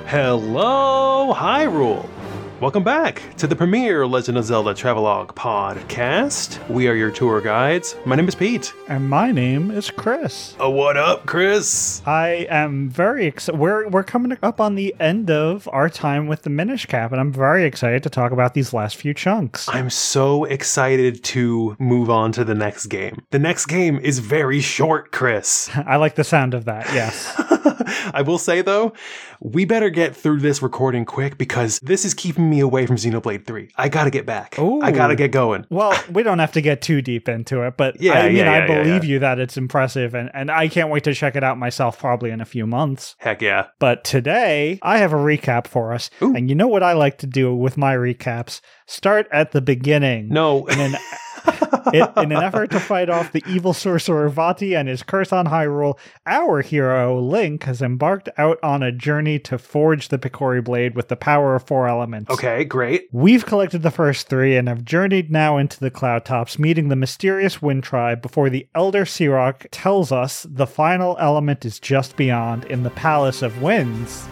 Hello, Hyrule! Welcome back to the premier Legend of Zelda Travelogue podcast. We are your tour guides. My name is Pete. And my name is Chris. Oh, what up, Chris? I am very excited. We're coming up on the end of our time with the Minish Cap, and I'm very excited to talk about these last few chunks. I'm so excited to move on to the next game. The next game is very short, Chris. I like the sound of that, yes. I will say, though, we better get through this recording quick because this is keeping me away from Xenoblade 3. I gotta get back. Ooh. I gotta get going. Well, we don't have to get too deep into it, but I believe you that it's impressive, and I can't wait to check it out myself probably in a few months. Heck yeah. But today, I have a recap for us, Ooh. and you know what I like to do with my recaps? Start at the beginning. No. In an effort to fight off the evil sorcerer Vati and his curse on Hyrule, our hero, Link, has embarked out on a journey to forge the Picori Blade with the power of 4 elements. Okay, great. We've collected the first 3 and have journeyed now into the Cloud Tops, meeting the mysterious Wind Tribe before the Elder Sirach tells us the final element is just beyond in the Palace of Winds.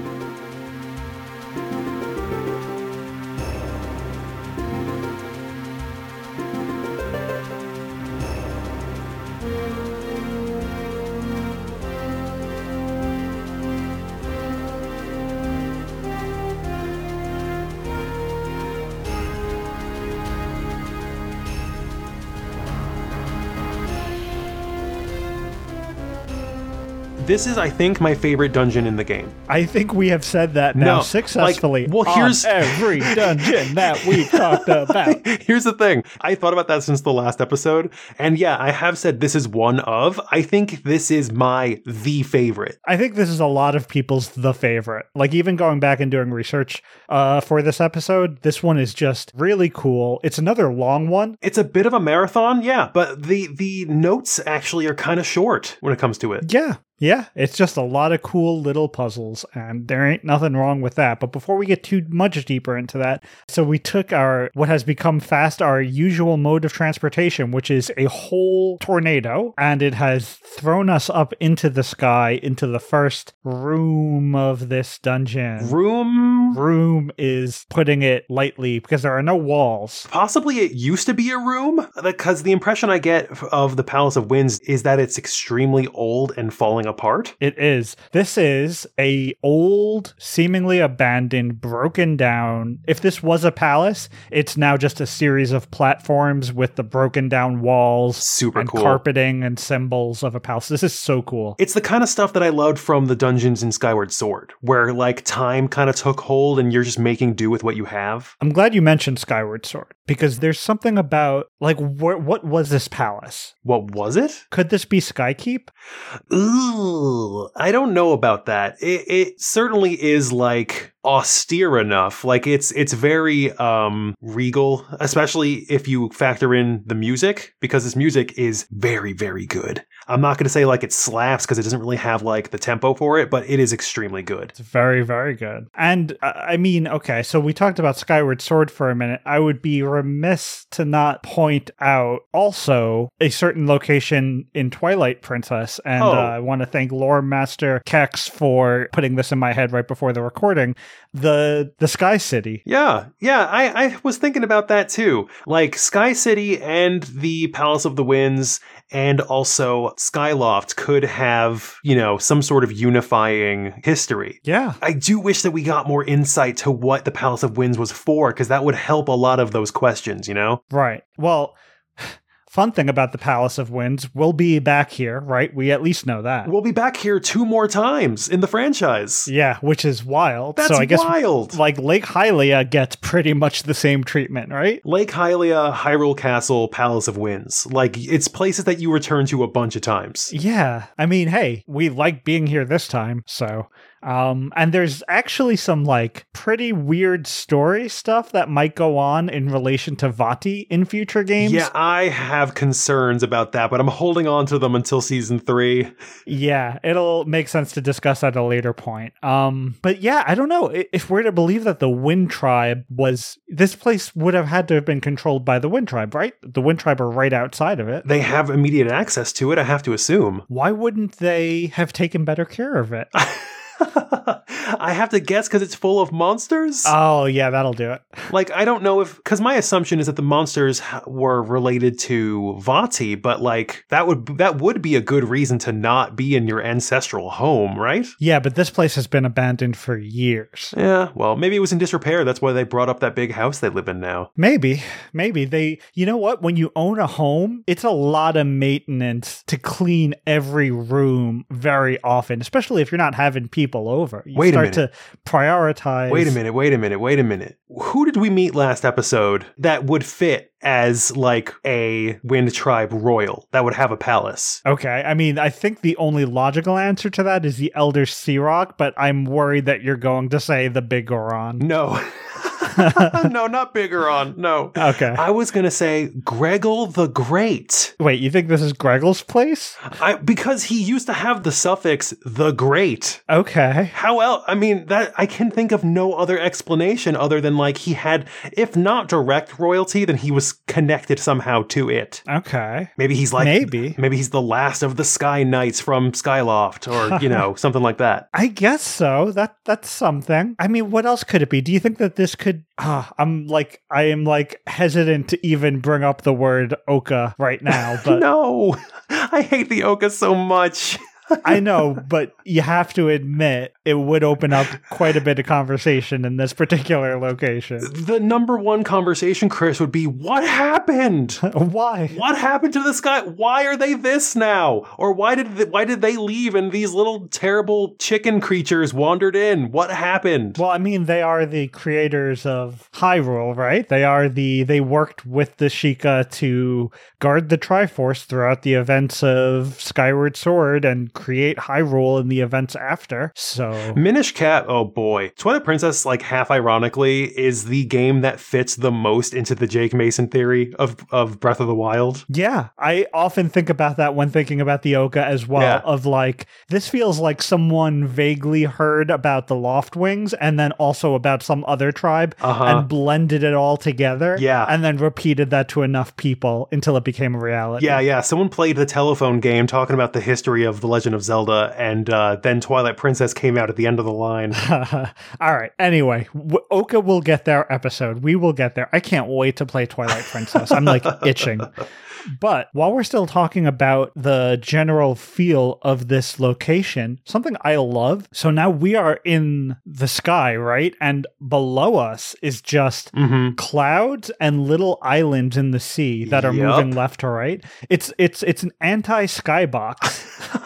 This is, I think, my favorite dungeon in the game. I think we have said that now successfully on every dungeon that we talked about. Here's the thing. I thought about that since the last episode. And yeah, I have said this is one of. I think this is the favorite. I think this is a lot of people's the favorite. Like, even going back and doing research for this episode, this one is just really cool. It's another long one. It's a bit of a marathon, yeah, but the notes actually are kind of short when it comes to it. Yeah, it's just a lot of cool little puzzles, and there ain't nothing wrong with that. But before we get too much deeper into that, so we took what has become fast our usual mode of transportation, which is a whole tornado, and it has thrown us up into the sky, into the first room of this dungeon. Room is putting it lightly, because there are no walls. Possibly it used to be a room, because the impression I get of the Palace of Winds is that it's extremely old and falling apart. It is. This is a old, seemingly abandoned, broken down. If this was a palace, it's now just a series of platforms with the broken down walls. Super and cool. Carpeting and symbols of a palace. This is so cool. It's the kind of stuff that I loved from the dungeons in Skyward Sword, where like time kind of took hold and you're just making do with what you have. I'm glad you mentioned Skyward Sword, because there's something about, like, what was this palace? What was it? Could this be Skykeep? Ooh, I don't know about that. It certainly is like austere enough. Like it's very regal, especially if you factor in the music, because this music is very, very good. I'm not going to say like it slaps because it doesn't really have like the tempo for it, but it is extremely good. It's very, very good. And I mean, okay, so we talked about Skyward Sword for a minute. I would be remiss to not point out also a certain location in Twilight Princess. And I want to thank Lore Master Kex for putting this in my head right before the recording. The Sky City. Yeah, I was thinking about that too. Like Sky City and the Palace of the Winds and also Skyloft could have, some sort of unifying history. Yeah. I do wish that we got more insight to what the Palace of Winds was for, because that would help a lot of those questions, Right. Well, fun thing about the Palace of Winds, we'll be back here, right? We at least know that. We'll be back here 2 more times in the franchise. Yeah, which is wild. That's so I guess wild. Like Lake Hylia gets pretty much the same treatment, right? Lake Hylia, Hyrule Castle, Palace of Winds. Like, it's places that you return to a bunch of times. Yeah. I mean, hey, we like being here this time, so... and there's actually some like pretty weird story stuff that might go on in relation to Vati in future games. Yeah, I have concerns about that, but I'm holding on to them until season 3. Yeah, it'll make sense to discuss at a later point. But yeah, I don't know if we're to believe that the Wind Tribe this place would have had to have been controlled by the Wind Tribe, right? The Wind Tribe are right outside of it. They have immediate access to it, I have to assume. Why wouldn't they have taken better care of it? I have to guess because it's full of monsters? Oh, yeah, that'll do it. Like, I don't know if... Because my assumption is that the monsters were related to Vati, but, like, that would be a good reason to not be in your ancestral home, right? Yeah, but this place has been abandoned for years. Yeah, well, maybe it was in disrepair. That's why they brought up that big house they live in now. Maybe. They... You know what? When you own a home, it's a lot of maintenance to clean every room very often, especially if you're not having people over. You Wait a start minute. to prioritize... Wait a minute. Who did we meet last episode that would fit as, like, a Wind Tribe royal that would have a palace? Okay, I mean, I think the only logical answer to that is the Elder Searock, but I'm worried that you're going to say the Big Goron. No. No, not Bigoron. No. Okay. I was going to say Gregel the Great. Wait, you think this is Gregel's place? Because he used to have the suffix the Great. Okay. How else? I mean, that I can think of no other explanation other than, like, he had, if not direct royalty, then he was connected somehow to it. Okay. Maybe he's like, maybe he's the last of the Sky Knights from Skyloft, or, you know, something like that. I guess so. That's something. I mean, what else could it be? Do you think that this could... I am hesitant to even bring up the word Oka right now, but... No, I hate the Oka so much. I know, but you have to admit it would open up quite a bit of conversation in this particular location. The number one conversation, Chris, would be, what happened? Why? What happened to this guy? Why are they this now? Or why did they leave and these little terrible chicken creatures wandered in? What happened? Well, I mean, they are the creators of Hyrule, right? They worked with the Sheikah to guard the Triforce throughout the events of Skyward Sword and create Hyrule in the events after. So Minish Cap, oh boy. Twilight Princess, like, half ironically, is the game that fits the most into the Jake Mason theory of Breath of the Wild. Yeah, I often think about that when thinking about the Oka as well, Yeah. of like, this feels like someone vaguely heard about the Loftwings and then also about some other tribe and blended it all together. Yeah. And then repeated that to enough people until it became a reality. Yeah. Someone played the telephone game talking about the history of The Legend of Zelda, and then Twilight Princess came out at the end of the line. All right. Anyway, Oka will get their episode. We will get there. I can't wait to play Twilight Princess. I'm like itching. But while we're still talking about the general feel of this location, something I love. So now we are in the sky, right? And below us is just clouds and little islands in the sea that are moving left to right. It's an anti-skybox.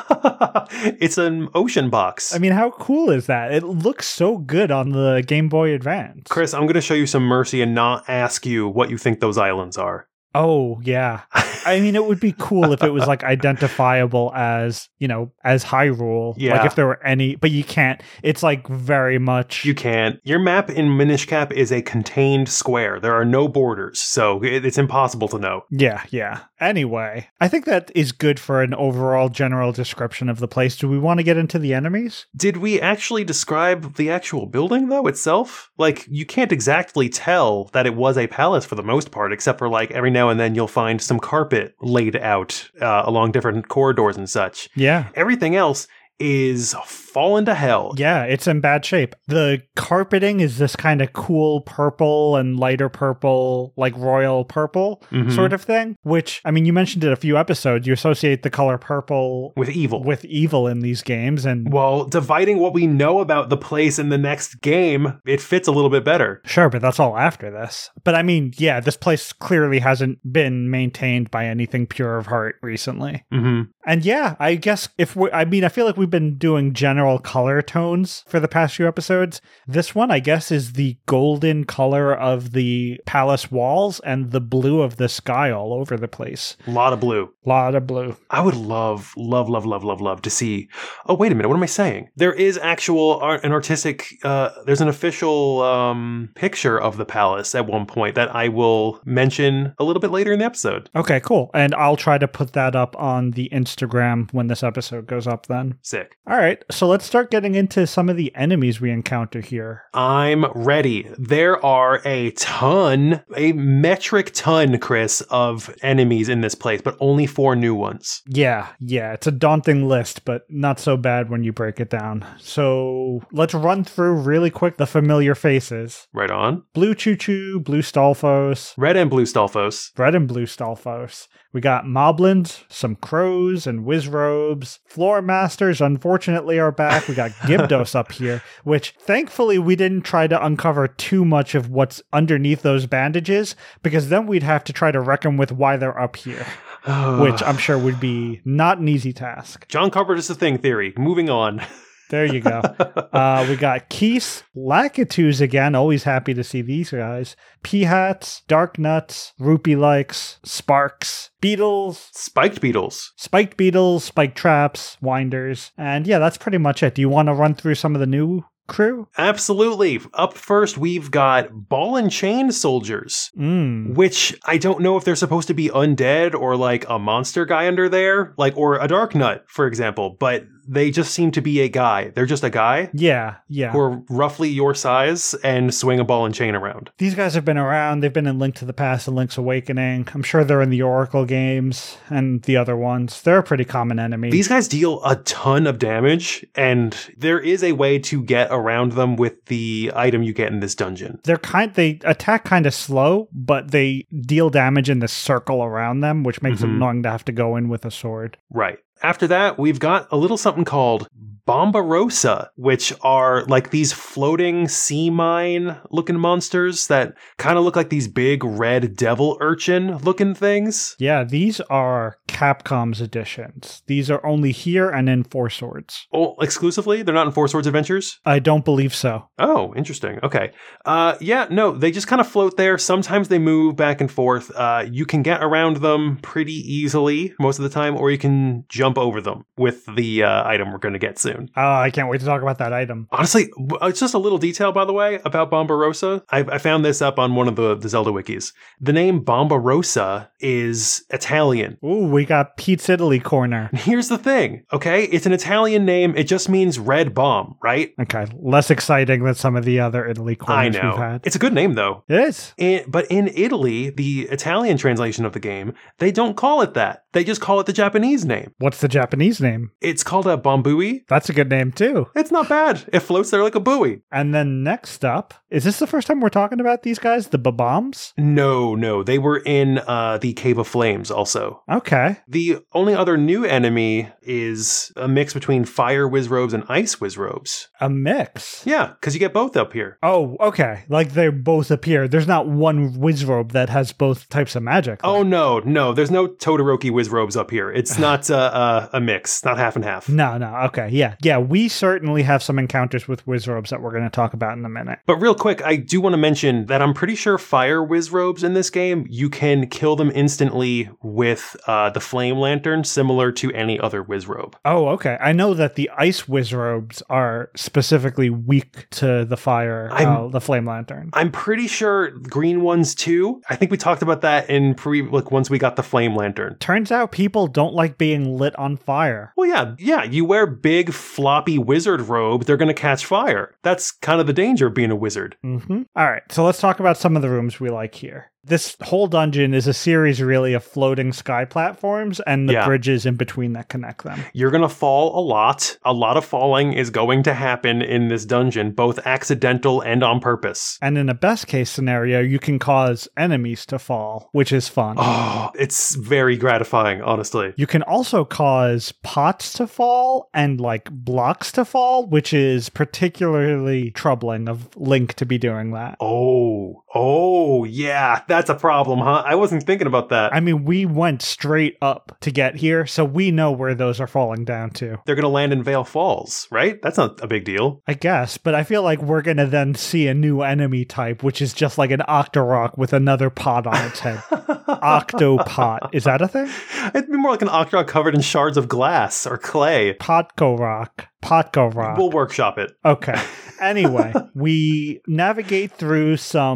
It's an ocean box. I mean, how cool is that? It looks so good on the Game Boy Advance. Chris, I'm going to show you some mercy and not ask you what you think those islands are. Oh, yeah. I mean, it would be cool if it was like identifiable as, you know, as Hyrule. Yeah. Like if there were any, but you can't. It's like very much. You can't. Your map in Minish Cap is a contained square. There are no borders, so it's impossible to know. Yeah. Anyway, I think that is good for an overall general description of the place. Do we want to get into the enemies? Did we actually describe the actual building, though, itself? Like, you can't exactly tell that it was a palace for the most part, except for, like, every now and then you'll find some carpet laid out along different corridors and such. Yeah. Everything else is fallen to hell. Yeah, it's in bad shape. The carpeting is this kind of cool purple and lighter purple, like royal purple sort of thing, which, I mean, you mentioned it a few episodes. You associate the color purple with evil in these games. And well, dividing what we know about the place in the next game, it fits a little bit better. Sure, but that's all after this. But I mean, yeah, this place clearly hasn't been maintained by anything pure of heart recently. And yeah, I guess I feel like we've been doing general color tones for the past few episodes. This one, I guess, is the golden color of the palace walls and the blue of the sky all over the place. A lot of blue. I would love to see. Oh, wait a minute. What am I saying? There is actual an artistic, there's an official picture of the palace at one point that I will mention a little bit later in the episode. Okay, cool. And I'll try to put that up on the Instagram when this episode goes up then. Sick. stick. All right, so let's start getting into some of the enemies we encounter here. I'm ready. There are a metric ton, Chris, of enemies in this place, but only 4 new ones. Yeah, it's a daunting list, but not so bad when you break it down. So let's run through really quick the familiar faces. Right on. Blue Choo-Choo, Blue Stalfos. Red and Blue Stalfos. Red and Blue Stalfos. We got Moblins, some crows and Wizrobes. Floor Masters, unfortunately, are back. We got Gibdos up here, which thankfully we didn't try to uncover too much of what's underneath those bandages, because then we'd have to try to reckon with why they're up here, which I'm sure would be not an easy task. John Carpenter's The Thing theory. Moving on. There you go. We got Keese, Lakitus again. Always happy to see these guys. Peahats, Dark Nuts, Rupee Likes, Sparks, Beetles. Spiked Beetles. Spiked Beetles, Spiked Traps, Winders. And yeah, that's pretty much it. Do you want to run through some of the new crew? Absolutely. Up first, we've got Ball and Chain Soldiers, which I don't know if they're supposed to be undead or like a monster guy under there, like, or a Dark Nut, for example, but they just seem to be a guy. They're just a guy. Yeah. Who are roughly your size and swing a ball and chain around. These guys have been around. They've been in Link to the Past and Link's Awakening. I'm sure they're in the Oracle games and the other ones. They're a pretty common enemy. These guys deal a ton of damage, and there is a way to get around them with the item you get in this dungeon. They attack kind of slow, but they deal damage in the circle around them, which makes it annoying to have to go in with a sword. Right. After that, we've got a little something called Bombarosa, which are like these floating sea mine looking monsters that kind of look like these big red devil urchin looking things. Yeah, these are Capcom's editions. These are only here and in Four Swords. Oh, exclusively? They're not in Four Swords Adventures? I don't believe so. Oh, interesting. Okay. They just kind of float there. Sometimes they move back and forth. You can get around them pretty easily most of the time, or you can jump over them with the item we're going to get soon. Oh, I can't wait to talk about that item. Honestly, it's just a little detail, by the way, about Bombarosa. I found this up on one of the Zelda wikis. The name Bombarosa is Italian. Ooh, we got Pete's Italy corner. Here's the thing, okay? It's an Italian name. It just means red bomb, right? Okay, less exciting than some of the other Italy corners we've had. It's a good name, though. It is. But in Italy, the Italian translation of the game, they don't call it that. They just call it the Japanese name. What's the Japanese name? It's called a Bombui. That's a good name, too. It's not bad. It floats there like a buoy. And then next up, is this the first time we're talking about these guys, the Bob-ombs? No. They were in the Cave of Flames also. Okay. The only other new enemy is a mix between fire Wizrobes and ice Wizrobes. A mix? Yeah, because you get both up here. Oh, okay. Like they both appear. There's not one Wizrobe that has both types of magic. Oh, no. There's no Todoroki Wizrobes up here. It's not a mix, not half and half. No. Okay, yeah. We certainly have some encounters with Wizrobes that we're going to talk about in a minute. But real quick, I do want to mention that I'm pretty sure fire Wizrobes in this game, you can kill them instantly with the Flame Lantern, similar to any other Wizrobe. Oh, okay. I know that the ice Wizrobes are specifically weak to the fire, the Flame Lantern. I'm pretty sure green ones too. I think we talked about that in once we got the Flame Lantern. Turns out people don't like being lit on fire. Well, yeah. You wear big floppy wizard robe, they're going to catch fire. That's kind of the danger of being a wizard. Mm-hmm. All right, so let's talk about some of the rooms we like here. This whole dungeon is a series really of floating sky platforms and the bridges in between that connect them. You're going to fall a lot. A lot of falling is going to happen in this dungeon, both accidental and on purpose. And in a best case scenario, you can cause enemies to fall, which is fun. Oh, it's very gratifying, honestly. You can also cause pots to fall and like blocks to fall, which is particularly troubling of Link to be doing that. Oh, yeah. That's a problem, huh? I wasn't thinking about that. I mean, we went straight up to get here, so we know where those are falling down to. They're going to land in Vale Falls, right? That's not a big deal. I guess, but I feel like we're going to then see a new enemy type, which is just like an Octorok with another pot on its head. Octopot. Is that a thing? It'd be more like an Octorok covered in shards of glass or clay. Potkorok. We'll workshop it. Okay. Anyway, we navigate through some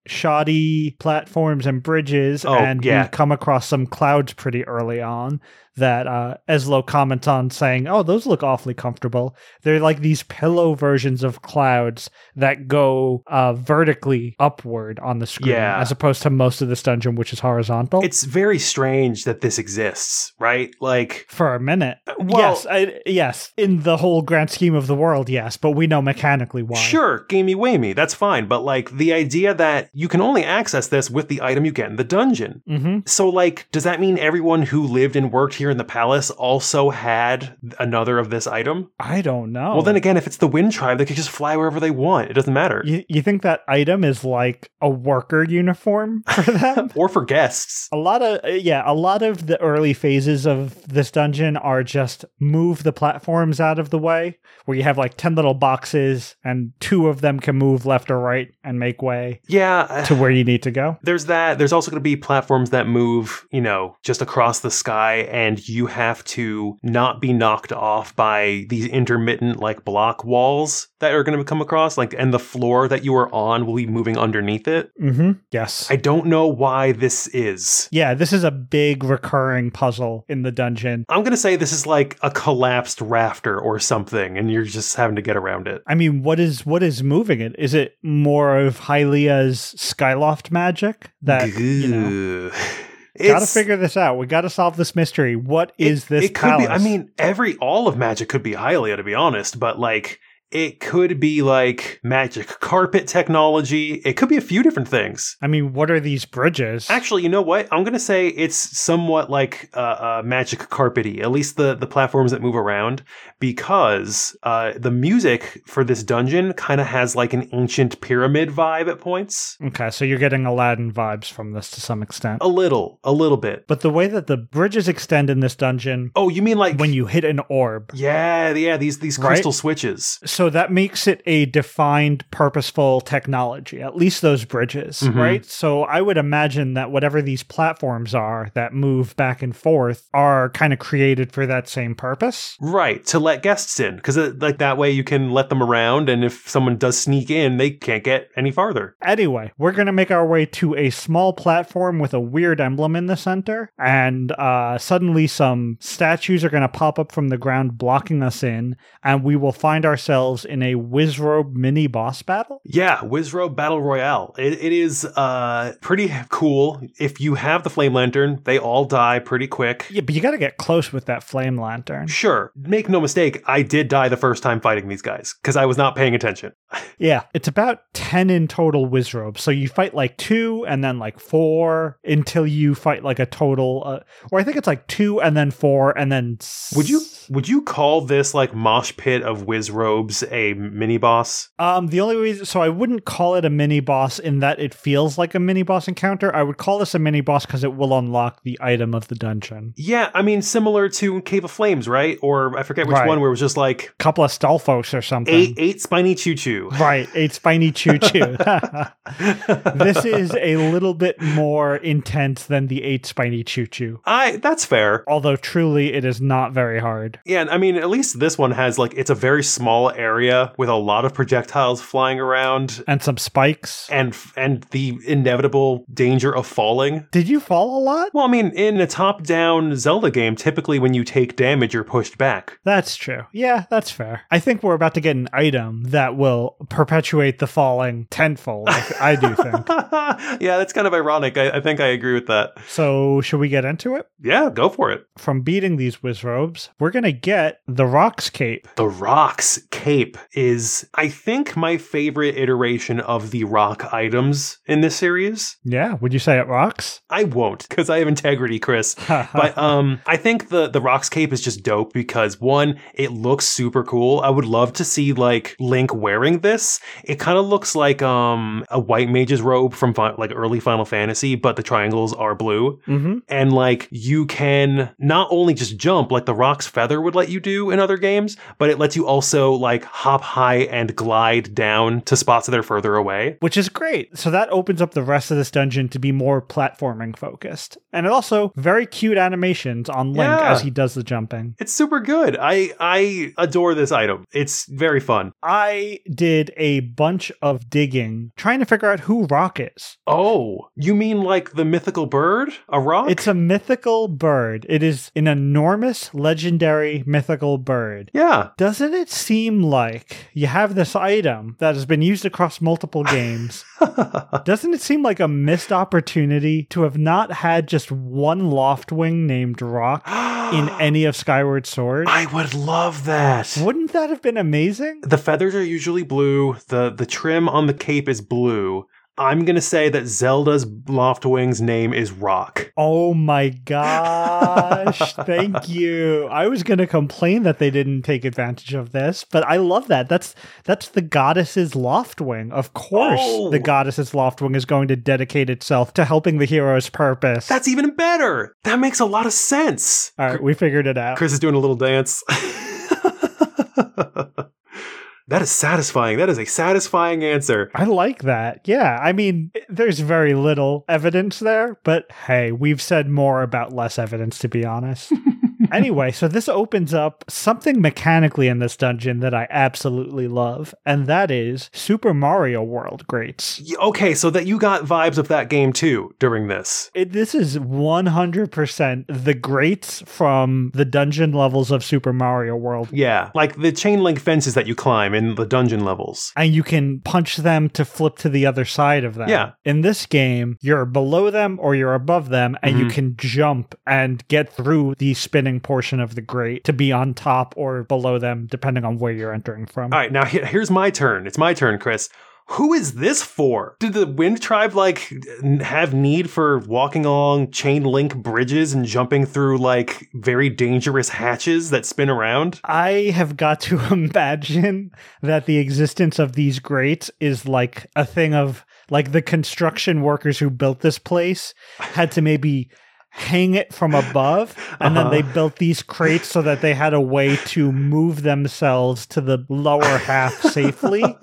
shoddy platforms and bridges, and we come across some clouds pretty early on that Eslo comments on, saying, oh, those look awfully comfortable. They're like these pillow versions of clouds that go vertically upward on the screen, as opposed to most of this dungeon, which is horizontal. It's very strange that this exists, right? Like, for a minute. Yes, in the whole grand scheme of the world, yes, but we know mechanically why. Sure, gamey-wamey, that's fine, but like the idea that you can only access this with the item you get in the dungeon. Mm-hmm. So like, does that mean everyone who lived and worked here in the palace also had another of this item? I don't know. Well, then again, if it's the Wind Tribe, they could just fly wherever they want. It doesn't matter. You think that item is like a worker uniform for them? Or for guests. A lot of the early phases of this dungeon are just move the platforms out of the way, where you have like 10 little boxes and 2 of them can move left or right and make way to where you need to go. There's that. There's also going to be platforms that move, just across the sky, and you have to not be knocked off by these intermittent like block walls that are going to come across, and the floor that you are on will be moving underneath it. Mm-hmm. Yes. I don't know why this is. Yeah, this is a big recurring puzzle in the dungeon. I'm going to say this is like a collapsed rafter or something, and you're just having to get around it. I mean, what is moving it? Is it more of Hylia's Skyloft magic? That, gotta figure this out. We gotta solve this mystery. What is this palace? Could be, I mean, all of magic could be Hylia, to be honest, but like, it could be like magic carpet technology. It could be a few different things. I mean, what are these bridges? Actually, you know what? I'm going to say it's somewhat like magic carpety, at least the platforms that move around, because the music for this dungeon kind of has like an ancient pyramid vibe at points. Okay, so you're getting Aladdin vibes from this to some extent. A little bit. But the way that the bridges extend in this dungeon... Oh, you mean like... when you hit an orb. Yeah, these crystal switches. So that makes it a defined, purposeful technology, at least those bridges, right? So I would imagine that whatever these platforms are that move back and forth are kind of created for that same purpose. Right, to let guests in, because like that way you can let them around, and if someone does sneak in, they can't get any farther. Anyway, we're going to make our way to a small platform with a weird emblem in the center, and suddenly some statues are going to pop up from the ground blocking us in, and we will find ourselves in a Wizrobe mini boss battle? Yeah, Wizrobe Battle Royale. It is pretty cool. If you have the Flame Lantern, they all die pretty quick. Yeah, but you gotta get close with that Flame Lantern. Sure. Make no mistake, I did die the first time fighting these guys, because I was not paying attention. Yeah, it's about 10 in total Wizrobes. So you fight like 2 and then like 4 until you fight like a total, or I think it's like 2 and then 4 and then... Would you call this like mosh pit of Wizrobes a mini boss? The only reason, so I wouldn't call it a mini boss in that it feels like a mini boss encounter. I would call this a mini boss because it will unlock the item of the dungeon. Yeah, I mean, similar to Cave of Flames, right? Or I forget which one, where it was just like... a couple of Stalfos or something. 8 spiny choo-choo. Right, 8 spiny choo-choo. This is a little bit more intense than the 8 spiny choo-choo. That's fair. Although truly it is not very hard. Yeah, I mean, at least this one has like, it's a very small area with a lot of projectiles flying around. And some spikes. And the inevitable danger of falling. Did you fall a lot? Well, I mean, in a top-down Zelda game, typically when you take damage, you're pushed back. That's true. Yeah, that's fair. I think we're about to get an item that will perpetuate the falling tenfold, I do think. Yeah, that's kind of ironic. I think I agree with that. So, should we get into it? Yeah, go for it. From beating these Wizrobes, we're going to get the Rocks Cape. The Rocks Cape is, I think, my favorite iteration of the rock items in this series. Yeah, would you say it rocks? I won't, because I have integrity, Chris. But I think the Rocks Cape is just dope because, one, it looks super cool. I would love to see, like, Link wearing this. It kind of looks like a white mage's robe from, like, early Final Fantasy, but the triangles are blue. Mm-hmm. And, like, you can not only just jump, like, the Rock's feather feather would let you do in other games, but it lets you also like hop high and glide down to spots that are further away. Which is great. So that opens up the rest of this dungeon to be more platforming focused. And also very cute animations on Link as he does the jumping. It's super good. I adore this item. It's very fun. I did a bunch of digging trying to figure out who Rock is. Oh, you mean like the mythical bird? A rock? It's a mythical bird. It is an enormous, legendary, mythical bird. Yeah. Doesn't it seem like you have this item that has been used across multiple games? Doesn't it seem like a missed opportunity to have not had just one Loftwing named Rock in any of Skyward Sword? I would love that. Wouldn't that have been amazing? The feathers are usually blue. The trim on the cape is blue. I'm going to say that Zelda's Loftwing's name is Rock. Oh my gosh. Thank you. I was going to complain that they didn't take advantage of this, but I love that. That's the goddess's Loftwing. Of course, the goddess's Loftwing is going to dedicate itself to helping the hero's purpose. That's even better. That makes a lot of sense. All right, we figured it out. Chris is doing a little dance. That is satisfying. That is a satisfying answer. I like that. Yeah, I mean, there's very little evidence there, but hey, we've said more about less evidence, to be honest. Anyway, so this opens up something mechanically in this dungeon that I absolutely love, and that is Super Mario World grates. Okay, so that you got vibes of that game too during this. This is 100% the grates from the dungeon levels of Super Mario World. Yeah, like the chain link fences that you climb in the dungeon levels. And you can punch them to flip to the other side of them. Yeah. In this game, you're below them or you're above them, and you can jump and get through the spinning portion of the grate to be on top or below them, depending on where you're entering from. All right, now here's my turn. It's my turn, Chris. Who is this for? Did the Wind Tribe, like, have need for walking along chain link bridges and jumping through, like, very dangerous hatches that spin around? I have got to imagine that the existence of these grates is like a thing of, like, the construction workers who built this place had to maybe hang it from above, and then they built these crates so that they had a way to move themselves to the lower half safely.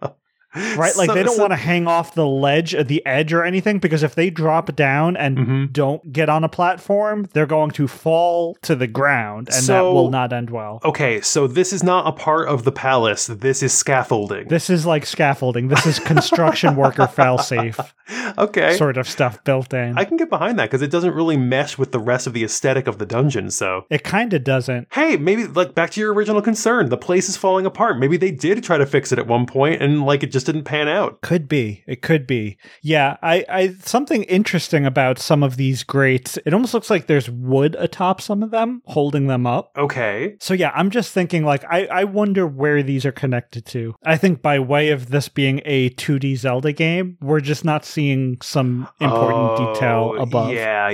Right? Like, they don't want to hang off the ledge at the edge or anything, because if they drop down and don't get on a platform, they're going to fall to the ground, and that will not end well. Okay, so this is not a part of the palace. This is scaffolding. This is like scaffolding. This is construction worker failsafe. Okay. Sort of stuff built in. I can get behind that, because it doesn't really mesh with the rest of the aesthetic of the dungeon, so. It kind of doesn't. Hey, maybe, like, back to your original concern. The place is falling apart. Maybe they did try to fix it at one point, and, like, it just didn't pan out. Could be. It could be. Yeah, I something interesting about some of these grates, it almost looks like there's wood atop some of them, holding them up. Okay. So yeah, I'm just thinking, like, I wonder where these are connected to. I think by way of this being a 2D Zelda game, we're just not seeing some important detail above. Yeah.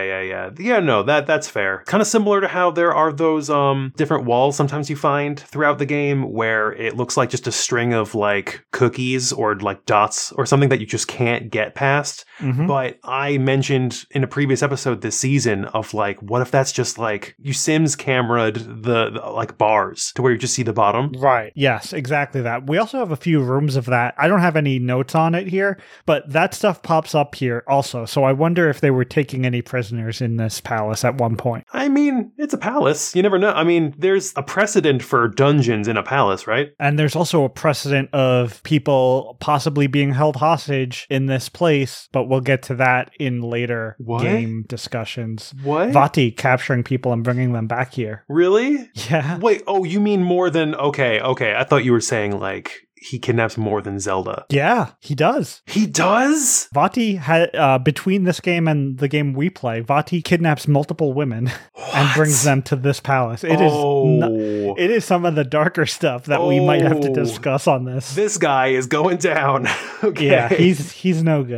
Yeah, no, that's fair. Kind of similar to how there are those different walls sometimes you find throughout the game where it looks like just a string of, like, cookies or, like, dots or something that you just can't get past. But I mentioned in a previous episode this season of, like, what if that's just, like, you Sims camera'd the like, bars to where you just see the bottom? Right. Yes, exactly that. We also have a few rooms of that. I don't have any notes on it here, but that stuff pops up here also. So I wonder if they were taking any prisoners in this palace at one point. I mean, it's a palace. You never know. I mean, there's a precedent for dungeons in a palace, right? And there's also a precedent of people possibly being held hostage in this place, but we'll get to that in later game discussions. What? Vati capturing people and bringing them back here. Really? Yeah. Wait, oh, you mean more than... Okay. I thought you were saying, like, he kidnaps more than Zelda. Yeah, he does. He does? Vati had, between this game and the game we play, Vati kidnaps multiple women and brings them to this palace. It is some of the darker stuff that we might have to discuss on this. This guy is going down. Okay. Yeah, he's no good.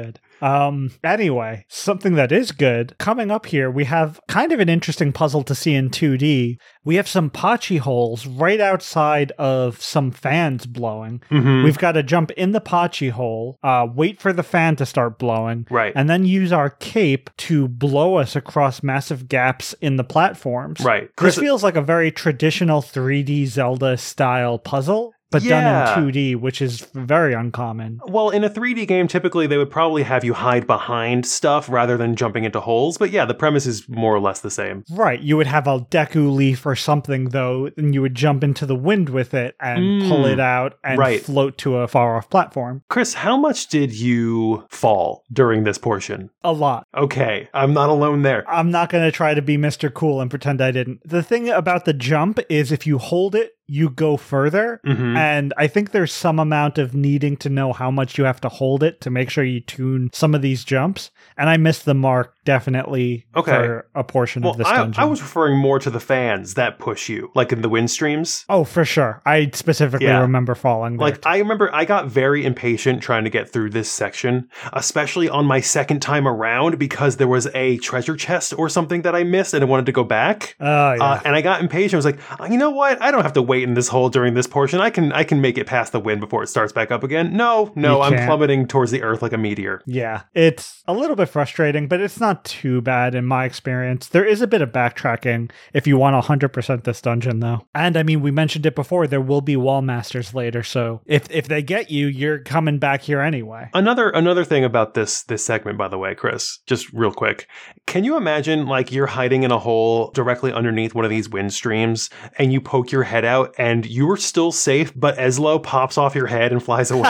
Anyway, something that is good. Coming up here, we have kind of an interesting puzzle to see in 2D. We have some Pachi holes right outside of some fans blowing. Mm-hmm. We've got to jump in the Pachi hole, wait for the fan to start blowing, Right. and then use our cape to blow us across massive gaps in the platforms. Right. This feels like a very traditional 3D Zelda style puzzle, but Yeah. done in 2D, which is very uncommon. Well, in a 3D game, typically they would probably have you hide behind stuff rather than jumping into holes. But yeah, the premise is more or less the same. Right, you would have a Deku leaf or something, though, and you would jump into the wind with it and pull it out and float to a far-off platform. Chris, how much did you fall during this portion? A lot. Okay, I'm not alone there. I'm not going to try to be Mr. Cool and pretend I didn't. The thing about the jump is if you hold it, you go further. Mm-hmm. And I think there's some amount of needing to know how much you have to hold it to make sure you tune some of these jumps. And I missed the mark definitely for a portion of this dungeon. I was referring more to the fans that push you, like in the wind streams. Oh, for sure. I specifically remember falling there. Like, I remember I got very impatient trying to get through this section, especially on my second time around because there was a treasure chest or something that I missed and I wanted to go back. Oh, yeah. And I got impatient. I was like, you know what? I don't have to wait in this hole during this portion. I can make it past the wind before it starts back up again. No, I'm plummeting towards the earth like a meteor. Yeah, it's a little bit frustrating, but it's not too bad in my experience. There is a bit of backtracking if you want 100% this dungeon, though. And I mean, we mentioned it before, there will be wall masters later, so if they get you, you're coming back here anyway. Another thing about this segment, by the way, Chris, just real quick. Can you imagine, like, you're hiding in a hole directly underneath one of these wind streams, and you poke your head out, and you are still safe, but Eslo pops off your head and flies away?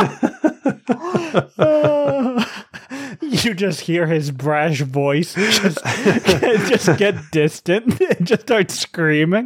You just hear his brash voice just get distant and just start screaming.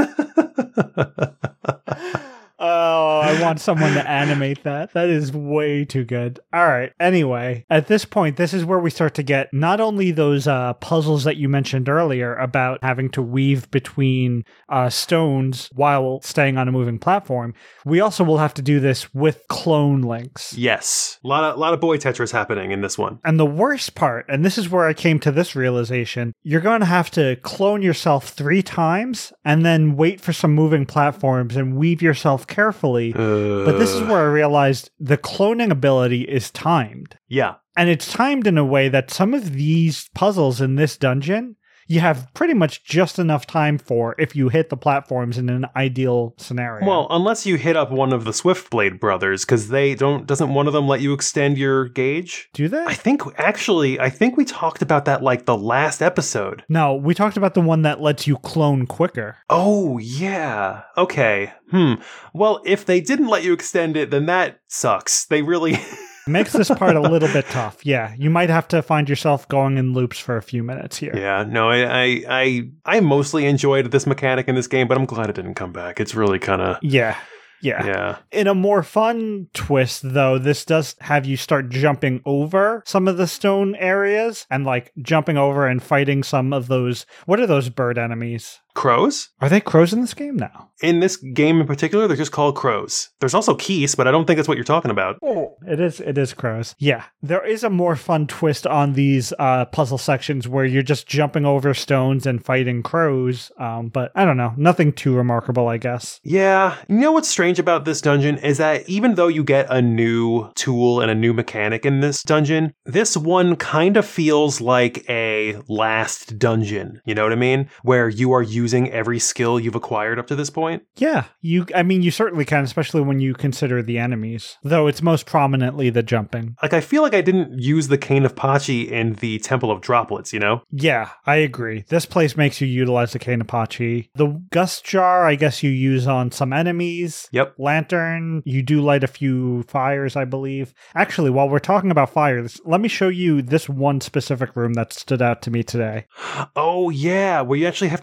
Oh, I want someone to animate that. That is way too good. All right. Anyway, at this point, this is where we start to get not only those puzzles that you mentioned earlier about having to weave between stones while staying on a moving platform. We also will have to do this with clone links. Yes. A lot of boy Tetris happening in this one. And the worst part, and this is where I came to this realization, you're going to have to clone yourself 3 times and then wait for some moving platforms and weave yourself carefully. But this is where I realized the cloning ability is timed. Yeah. And it's timed in a way that some of these puzzles in this dungeon, you have pretty much just enough time for if you hit the platforms in an ideal scenario. Well, unless you hit up one of the Swiftblade brothers, because doesn't one of them let you extend your gauge? Do they? I think we talked about that like the last episode. No, we talked about the one that lets you clone quicker. Oh, yeah. Okay. Well, if they didn't let you extend it, then that sucks. They really... Makes this part a little bit tough. Yeah, you might have to find yourself going in loops for a few minutes here. Yeah, no, I mostly enjoyed this mechanic in this game, but I'm glad it didn't come back. It's really kind of... Yeah. In a more fun twist, though, this does have you start jumping over some of the stone areas and like jumping over and fighting some of those. What are those bird enemies? Crows? Are they crows in this game now? In this game in particular, they're just called crows. There's also geese, but I don't think that's what you're talking about. It is crows. Yeah. There is a more fun twist on these puzzle sections where you're just jumping over stones and fighting crows. But I don't know. Nothing too remarkable, I guess. Yeah. You know what's strange about this dungeon is that even though you get a new tool and a new mechanic in this dungeon, this one kind of feels like a last dungeon. You know what I mean? Where you are using every skill you've acquired up to this point. Yeah, you certainly can, especially when you consider the enemies, though it's most prominently the jumping. Like, I feel like I didn't use the Cane of Pachi in the Temple of Droplets, you know? Yeah, I agree. This place makes you utilize the Cane of Pachi. The Gust Jar, I guess you use on some enemies. Yep. Lantern, you do light a few fires, I believe. Actually, while we're talking about fires, let me show you this one specific room that stood out to me today. Oh, yeah, where you actually have to use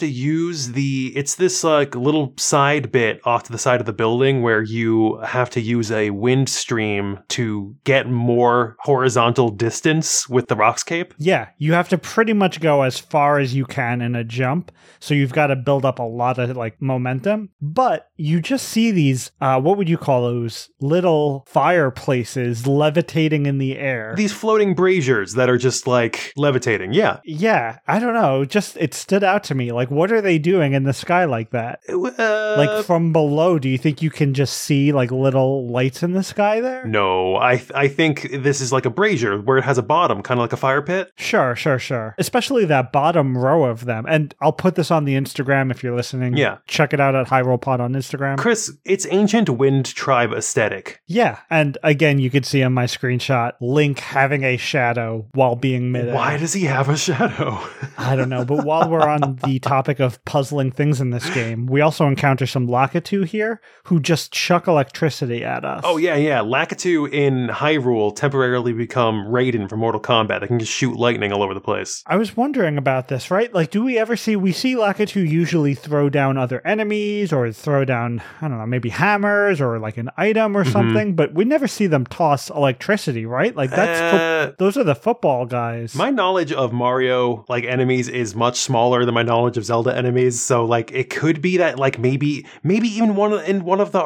use it's this like little side bit off to the side of the building where you have to use a wind stream to get more horizontal distance with the Rockscape. Yeah, you have to pretty much go as far as you can in a jump. So you've got to build up a lot of like momentum. But you just see these, what would you call those? Little fireplaces levitating in the air. These floating braziers that are just like levitating. Yeah. Yeah, I don't know. Just it stood out to me. Like, what are they doing in the sky like that? Like from below, do you think you can just see like little lights in the sky there? No, I think this is like a brazier where it has a bottom, kind of like a fire pit. Sure. Especially that bottom row of them. And I'll put this on the Instagram if you're listening. Yeah. Check it out at High Roll Pod on Instagram. Chris, it's ancient Wind Tribe aesthetic. Yeah. And again, you could see on my screenshot Link having a shadow while being midair. Why does he have a shadow? I don't know. But while we're on the topic of puzzling things in this game, we also encounter some Lakitu here who just chuck electricity at us. Oh, yeah. Lakitu in Hyrule temporarily become Raiden from Mortal Kombat. They can just shoot lightning all over the place. I was wondering about this, right? Like, do we ever see Lakitu usually throw down other enemies or throw down, I don't know, maybe hammers or like an item or something, but we never see them toss electricity, right? Like, those are the football guys. My knowledge of Mario, like, enemies is much smaller than my knowledge of Zelda enemies, so, like, it could be that, like, maybe even in one of the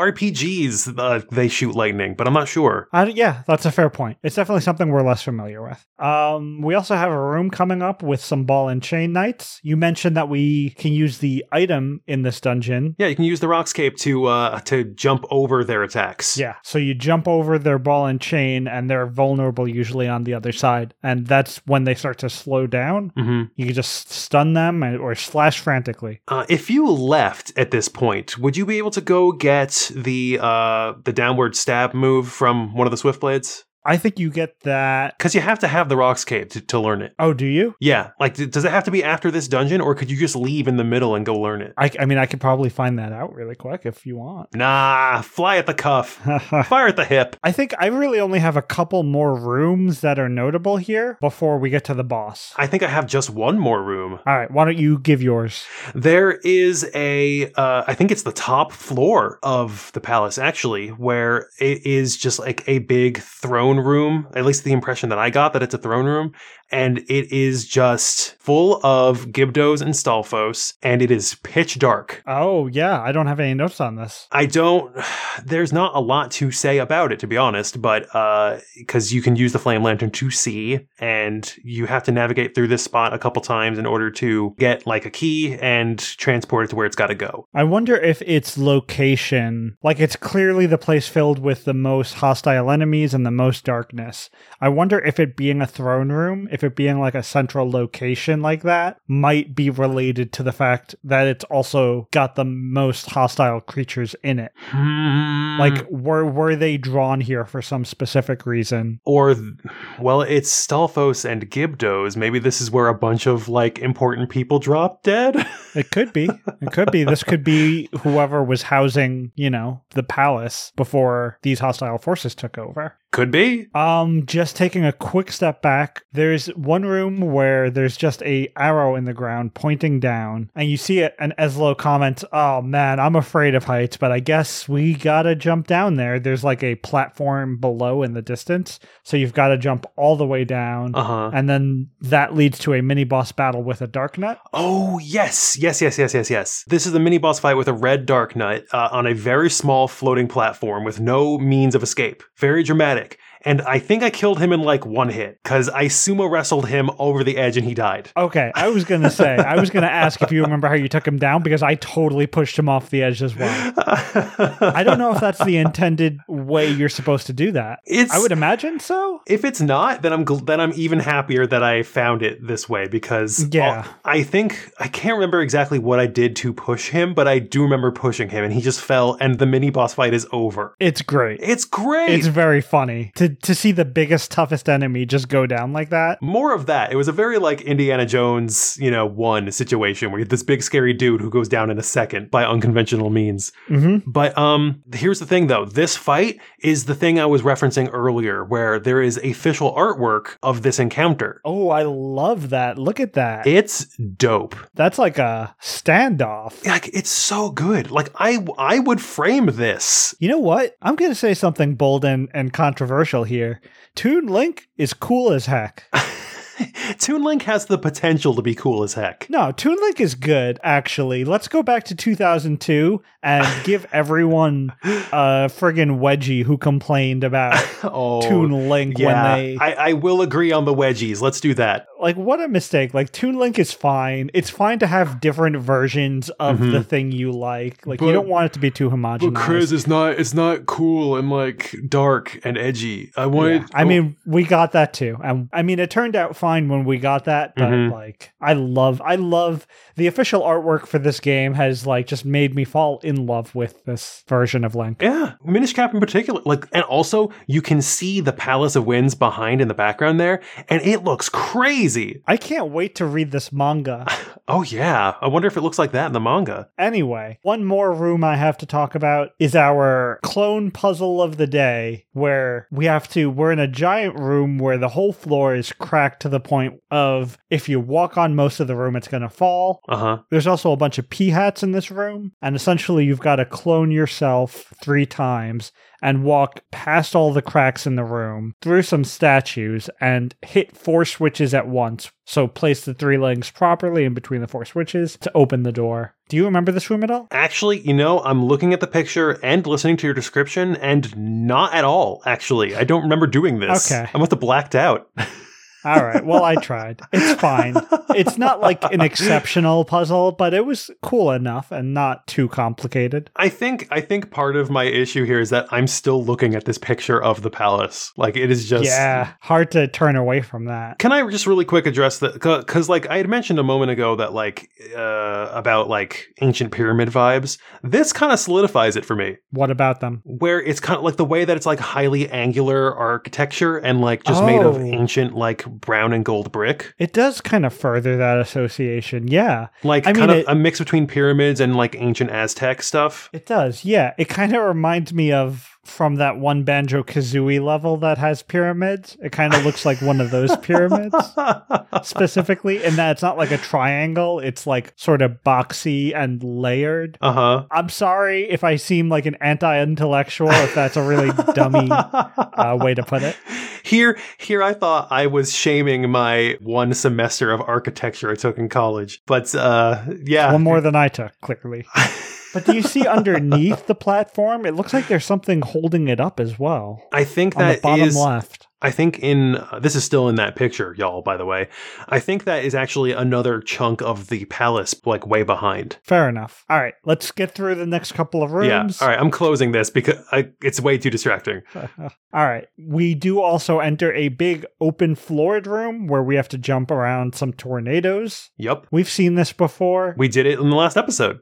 RPGs, they shoot lightning, but I'm not sure. Yeah, that's a fair point. It's definitely something we're less familiar with. We also have a room coming up with some ball and chain knights. You mentioned that we can use the item in this dungeon. Yeah, you can use the Rockscape to jump over their attacks. Yeah, so you jump over their ball and chain, and they're vulnerable usually on the other side, and that's when they start to slow down. Mm-hmm. You can just stun them or slash frantically. If you left at this point, would you be able to go get the downward stab move from one of the Swift Blades? I think you get that. Because you have to have the Rockscape to learn it. Oh, do you? Yeah. Like, does it have to be after this dungeon, or could you just leave in the middle and go learn it? I mean, I could probably find that out really quick if you want. Nah, fly at the cuff. Fire at the hip. I think I really only have a couple more rooms that are notable here before we get to the boss. I think I have just one more room. All right, why don't you give yours? There is I think it's the top floor of the palace, actually, where it is just like a big throne room, at least the impression that I got, that it's a throne room, and it is just full of Gibdos and Stalfos, and it is pitch dark. Oh, yeah, I don't have any notes on this. There's not a lot to say about it, to be honest, but because you can use the flame lantern to see, and you have to navigate through this spot a couple times in order to get like a key and transport it to where it's got to go. I wonder if its location, like it's clearly the place filled with the most hostile enemies and the most darkness. I wonder if it being a throne room, if it being like a central location like that, might be related to the fact that it's also got the most hostile creatures in it. Like, were they drawn here for some specific reason? Or, well, it's Stalfos and Gibdos. Maybe this is where a bunch of, like, important people drop dead? It could be. This could be whoever was housing, the palace before these hostile forces took over. Could be. Just taking a quick step back, there's one room where there's just a arrow in the ground pointing down, and you see it, and Eslo comments, "Oh man, I'm afraid of heights, but I guess we gotta jump down there." There's like a platform below in the distance, so you've got to jump all the way down, and then that leads to a mini-boss battle with a Dark Nut. Oh, yes. This is the mini-boss fight with a red Dark Nut on a very small floating platform with no means of escape. Very dramatic. And I think I killed him in like one hit because I sumo wrestled him over the edge and he died. Okay, I was going to ask if you remember how you took him down because I totally pushed him off the edge as well. I don't know if that's the intended way you're supposed to do that. I would imagine so. If it's not, then I'm even happier that I found it this way because I can't remember exactly what I did to push him, but I do remember pushing him and he just fell and the mini boss fight is over. It's great. It's great. It's very funny. To to see the biggest, toughest enemy just go down like that. More of that. It was a very like Indiana Jones, 1 situation where you have this big scary dude who goes down in a second by unconventional means. Mm-hmm. But here's the thing though. This fight is the thing I was referencing earlier where there is official artwork of this encounter. Oh, I love that. Look at that. It's dope. That's like a standoff. Like, it's so good. Like, I would frame this. You know what? I'm going to say something bold and controversial here. Toon Link is cool as heck. Toon Link has the potential to be cool as heck. No, Toon Link is good, actually. Let's go back to 2002 and give everyone a friggin' wedgie who complained about Toon Link when they... I will agree on the wedgies. Let's do that. Like, what a mistake. Like, Toon Link is fine. It's fine to have different versions of the thing you like. Like, you don't want it to be too homogenized. But Chris, it's not cool and, like, dark and edgy. I mean, we got that too. I mean, it turned out fine when we got that, but like, I love the official artwork for this game has like just made me fall in love with this version of Link. Yeah, Minish Cap in particular. Like, and also you can see the Palace of Winds behind in the background there, and it looks crazy. I can't wait to read this manga. Oh yeah, I wonder if it looks like that in the manga. Anyway, one more room I have to talk about is our clone puzzle of the day, where we're in a giant room where the whole floor is cracked to the point of if you walk on most of the room, it's going to fall. There's also a bunch of P-hats in this room, and essentially you've got to clone yourself 3 times and walk past all the cracks in the room, through some statues, and hit 4 switches at once. So place the 3 links properly in between the 4 switches to open the door. Do you remember this room at all? Actually, I'm looking at the picture and listening to your description, and not at all, actually. I don't remember doing this. Okay. I must have blacked out. All right. Well, I tried. It's fine. It's not like an exceptional puzzle, but it was cool enough and not too complicated. I think part of my issue here is that I'm still looking at this picture of the palace. Like, it is just... Yeah, hard to turn away from that. Can I just really quick address that? Because, like, I had mentioned a moment ago that, like, about, like, ancient pyramid vibes. This kind of solidifies it for me. What about them? Where it's kind of like the way that it's, like, highly angular architecture and, like, just made of ancient, like, brown and gold brick. It does kind of further that association, yeah. Like, a mix between pyramids and, like, ancient Aztec stuff. It does, yeah. It kind of reminds me of from that one Banjo-Kazooie level that has pyramids. It kind of looks like one of those pyramids, specifically, in that it's not like a triangle. It's, like, sort of boxy and layered. I'm sorry if I seem like an anti-intellectual, if that's a really dummy way to put it. Here, I thought I was shaming my 1 semester of architecture I took in college. But, yeah. One more than I took, clearly. But do you see underneath the platform? It looks like there's something holding it up as well. I think that on the bottom left. I think this is still in that picture, y'all, by the way. I think that is actually another chunk of the palace, like, way behind. Fair enough. All right, let's get through the next couple of rooms. Yeah, all right, I'm closing this because it's way too distracting. All right, we do also enter a big open-floored room where we have to jump around some tornadoes. Yep. We've seen this before. We did it in the last episode.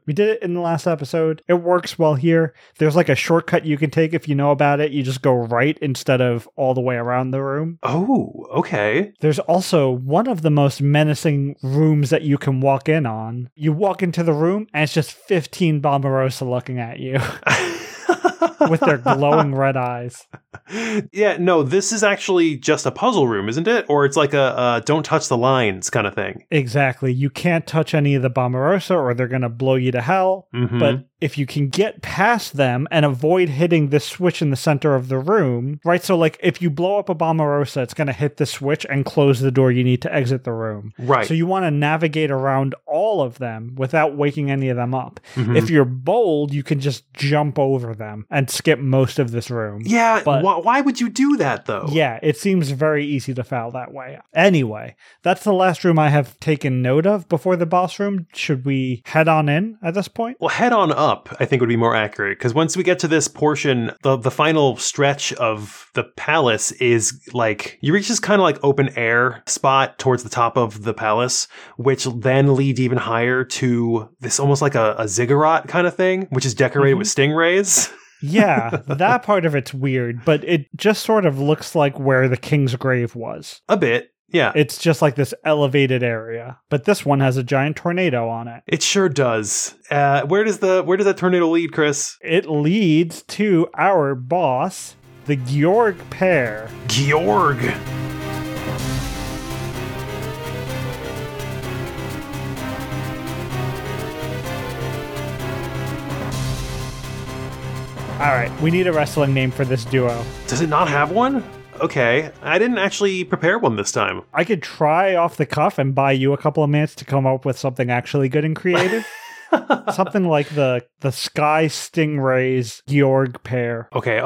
It works well here. There's, like, a shortcut you can take if you know about it. You just go right instead of all the way around the room. Oh, okay. There's also one of the most menacing rooms that you can walk in on. You walk into the room and it's just 15 Barbarossa looking at you. With their glowing red eyes. Yeah, no, this is actually just a puzzle room, isn't it? Or it's like a don't touch the lines kind of thing. Exactly. You can't touch any of the Barbarossa or they're going to blow you to hell. But if you can get past them and avoid hitting the switch in the center of the room, right? So, like, if you blow up a Barbarossa, it's going to hit the switch and close the door you need to exit the room. Right. So you want to navigate around all of them without waking any of them up. If you're bold, you can just jump over them and skip most of this room. Yeah, but why would you do that, though? Yeah, it seems very easy to foul that way. Anyway, that's the last room I have taken note of before the boss room. Should we head on in at this point? Well, head on up, I think would be more accurate, because once we get to this portion, the final stretch of the palace is like, you reach this kind of like open air spot towards the top of the palace, which then leads even higher to this almost like a ziggurat kind of thing, which is decorated with stingrays. Yeah, that part of it's weird, but it just sort of looks like where the king's grave was. A bit. Yeah. It's just like this elevated area, but this one has a giant tornado on it. It sure does. Where does that tornado lead, Chris? It leads to our boss, the Georg pair. Georg. All right, we need a wrestling name for this duo. Does it not have one? Okay, I didn't actually prepare one this time. I could try off the cuff and buy you a couple of minutes to come up with something actually good and creative. Something like the Sky Stingrays Georg pair. Okay.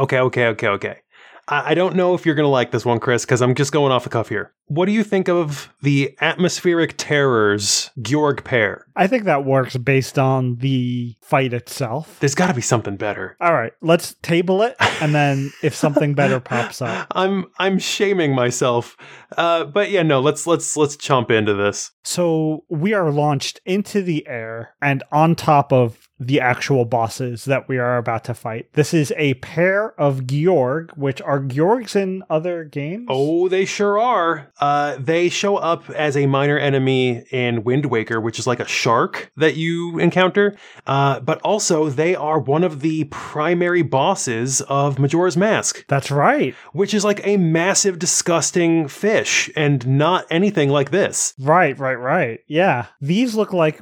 I don't know if you're going to like this one, Chris, because I'm just going off the cuff here. What do you think of the Atmospheric Terrors Georg pair? I think that works based on the fight itself. There's got to be something better. All right, let's table it, and then if something better pops up. I'm shaming myself. But yeah, no, let's chomp into this. So we are launched into the air and on top of the actual bosses that we are about to fight. This is a pair of Georg, which are Georgs in other games. Oh, they sure are. They show up as a minor enemy in Wind Waker, which is like a shark that you encounter. But also they are one of the primary bosses of Majora's Mask. That's right. Which is like a massive, disgusting fish and not anything like this. Right. Yeah. These look like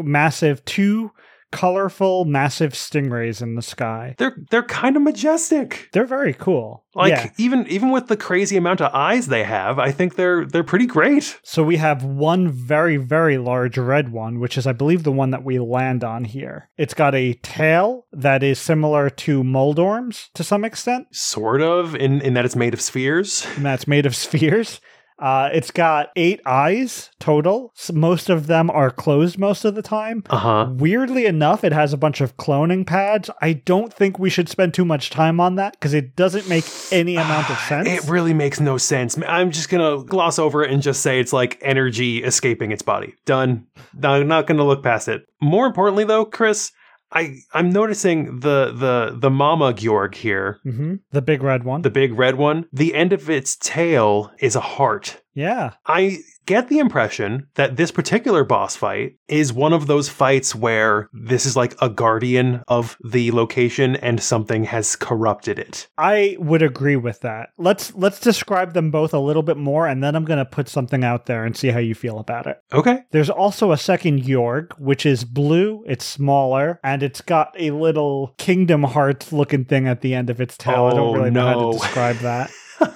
two colorful, massive stingrays in the sky. They're kind of majestic. They're very cool. Like, yeah. even with the crazy amount of eyes they have, I think they're pretty great. So we have one very, very large red one, which is, I believe, the one that we land on here. It's got a tail that is similar to Moldorm's to some extent. Sort of, in that it's made of spheres. And that's made of spheres. It's got 8 eyes total. So most of them are closed most of the time. Weirdly enough, it has a bunch of cloning pads. I don't think we should spend too much time on that because it doesn't make any amount of sense. It really makes no sense. I'm just going to gloss over it and just say it's like energy escaping its body. Done. I'm not going to look past it. More importantly, though, Chris, I'm noticing the Mama Georg here. Mm-hmm. The big red one. The big red one. The end of its tail is a heart. Yeah. I get the impression that this particular boss fight is one of those fights where this is like a guardian of the location and something has corrupted it. I would agree with that. Let's describe them both a little bit more, and then I'm going to put something out there and see how you feel about it. Okay. There's also a second Georg, which is blue, it's smaller, and it's got a little Kingdom Hearts looking thing at the end of its tail. I don't really know how to describe that.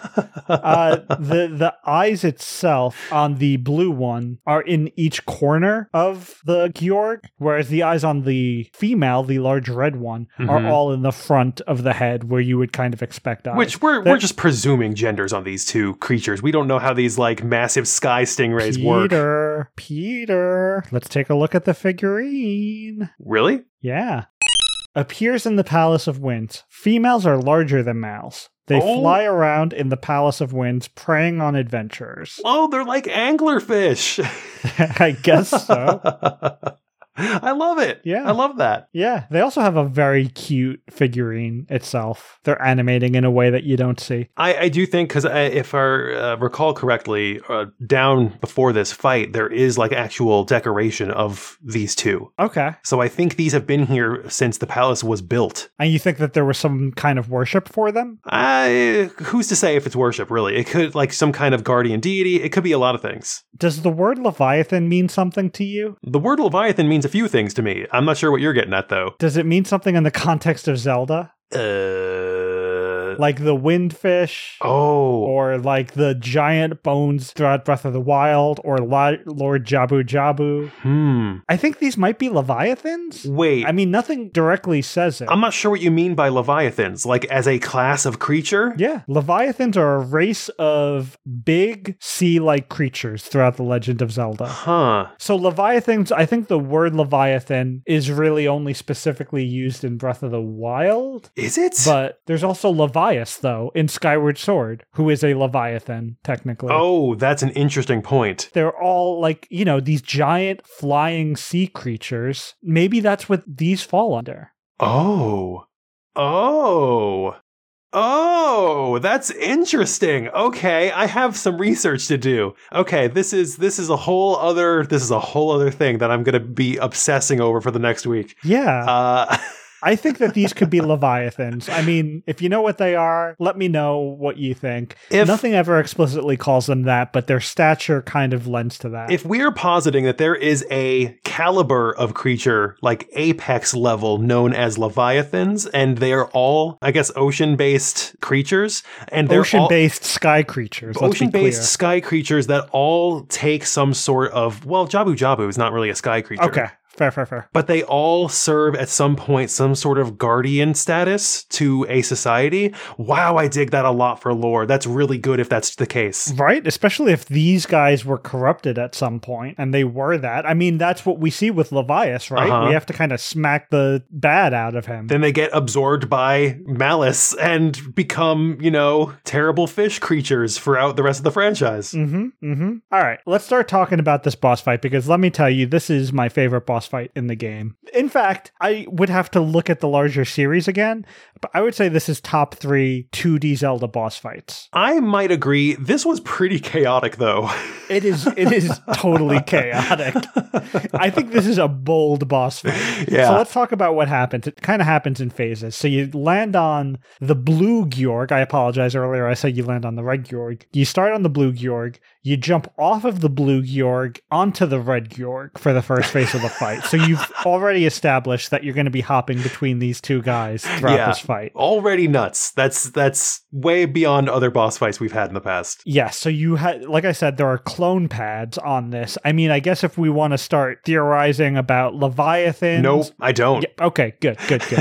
The eyes itself on the blue one are in each corner of the Georg, whereas the eyes on the female, the large red one, are all in the front of the head where you would kind of expect eyes. Which we're just presuming genders on these two creatures. We don't know how these like massive sky stingrays work. Peter, let's take a look at the figurine. Really? Yeah. Appears in the Palace of Winds. Females are larger than males. They fly around in the Palace of Winds, preying on adventurers. Oh, they're like anglerfish. I guess so. I love it. Yeah. I love that. Yeah. They also have a very cute figurine itself. They're animating in a way that you don't see. I do think, because if I recall correctly, down before this fight, there is like actual decoration of these two. Okay. So I think these have been here since the palace was built. And you think that there was some kind of worship for them? Who's to say if it's worship, really? It could, like, some kind of guardian deity. It could be a lot of things. Does the word Leviathan mean something to you? The word Leviathan means a few things to me. I'm not sure what you're getting at, though. Does it mean something in the context of Zelda? Like the windfish? Oh. Or like the giant bones throughout Breath of the Wild? Or Lord Jabu Jabu? I think these might be Leviathans? Wait. I mean, nothing directly says it. I'm not sure what you mean by Leviathans. Like, as a class of creature? Yeah. Leviathans are a race of big sea-like creatures throughout the Legend of Zelda. Huh. So Leviathans, I think the word Leviathan is really only specifically used in Breath of the Wild. Is it? But there's also Levias, though, in Skyward Sword, who is a Leviathan, technically. Oh, that's an interesting point. They're all like, you know, these giant flying sea creatures. Maybe that's what these fall under. Oh. Oh, that's interesting. Okay, I have some research to do. Okay, this is a whole other thing that I'm going to be obsessing over for the next week. Yeah. I think that these could be Leviathans. I mean, if you know what they are, let me know what you think. Nothing ever explicitly calls them that, but their stature kind of lends to that. If we're positing that there is a caliber of creature, like apex level, known as Leviathans, and they are all, I guess, ocean-based creatures, and they're ocean-based sky creatures. Ocean-based sky creatures that all take some sort of, well, Jabu Jabu is not really a sky creature. Okay. Fair. But they all serve at some point some sort of guardian status to a society. Wow, I dig that a lot for lore. That's really good if that's the case. Right? Especially if these guys were corrupted at some point, and they were that. I mean, that's what we see with Levias, right? Uh-huh. We have to kind of smack the bad out of him. Then they get absorbed by malice and become, terrible fish creatures throughout the rest of the franchise. All right, let's start talking about this boss fight, because let me tell you, this is my favorite boss fight in the game. In fact, I would have to look at the larger series again, but I would say this is top 3 2D Zelda boss fights. I might agree. This was pretty chaotic, though. It is totally chaotic. I think this is a bold boss fight. Yeah. So let's talk about what happens. It kind of happens in phases. So you land on the blue Georg. I apologize earlier. I said you land on the red Georg. You start on the blue Georg. You jump off of the blue Georg onto the red Georg for the first phase of the fight. So you've already established that you're going to be hopping between these two guys throughout this fight. Already nuts. That's way beyond other boss fights we've had in the past. Yes, so you had, like I said, there are clone pads on this. I mean, I guess if we want to start theorizing about Leviathans... Nope, I don't. Yeah, okay, good.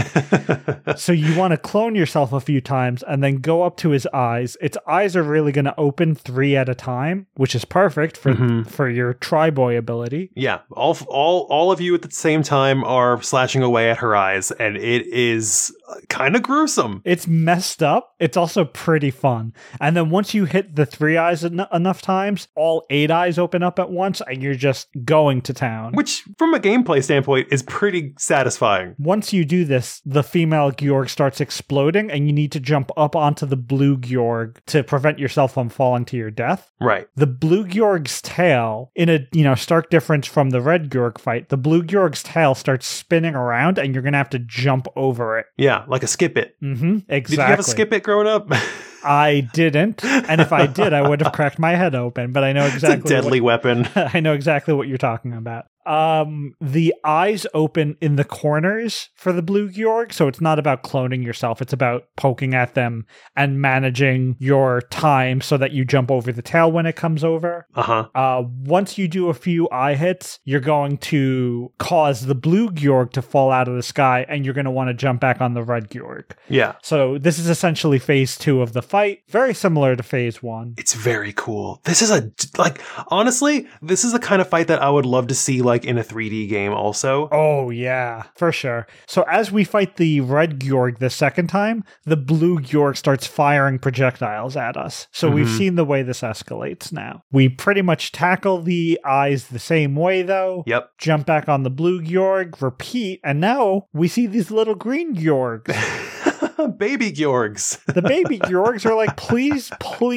So you want to clone yourself a few times and then go up to his eyes. Its eyes are really going to open 3 at a time, which is perfect for your Tri-Boy ability. Yeah, all of you at the same time are slashing away at her eyes, and it is kind of gruesome. It's messed up. It's also pretty fun. And then once you hit the 3 eyes enough times, all 8 eyes open up at once, and you're just going to town. Which, from a gameplay standpoint, is pretty satisfying. Once you do this, the female Georg starts exploding, and you need to jump up onto the blue Georg to prevent yourself from falling to your death. Right. The blue Georg's tail, in a stark difference from the red Georg fight, the blue Georg's tail starts spinning around, and you're going to have to jump over it. Yeah, like a skip it. Exactly. Did you have a skip it growing up? I didn't, and if I did, I would have cracked my head open, but I know exactly... It's a deadly weapon. I know exactly what you're talking about. The eyes open in the corners for the blue Georg, so it's not about cloning yourself, it's about poking at them and managing your time so that you jump over the tail when it comes over. Once you do a few eye hits, you're going to cause the blue Georg to fall out of the sky, and you're going to want to jump back on the red Georg. Yeah. So this is essentially phase 2 of the fight, very similar to phase 1. It's very cool. This is honestly, this is the kind of fight that I would love to see, in a 3D game also. Oh, yeah, for sure. So as we fight the red Georg the second time, the blue Georg starts firing projectiles at us. So we've seen the way this escalates now. We pretty much tackle the eyes the same way, though. Yep. Jump back on the blue Georg, repeat, and now we see these little green Georgs. Baby Georgs. The baby Georgs are like, please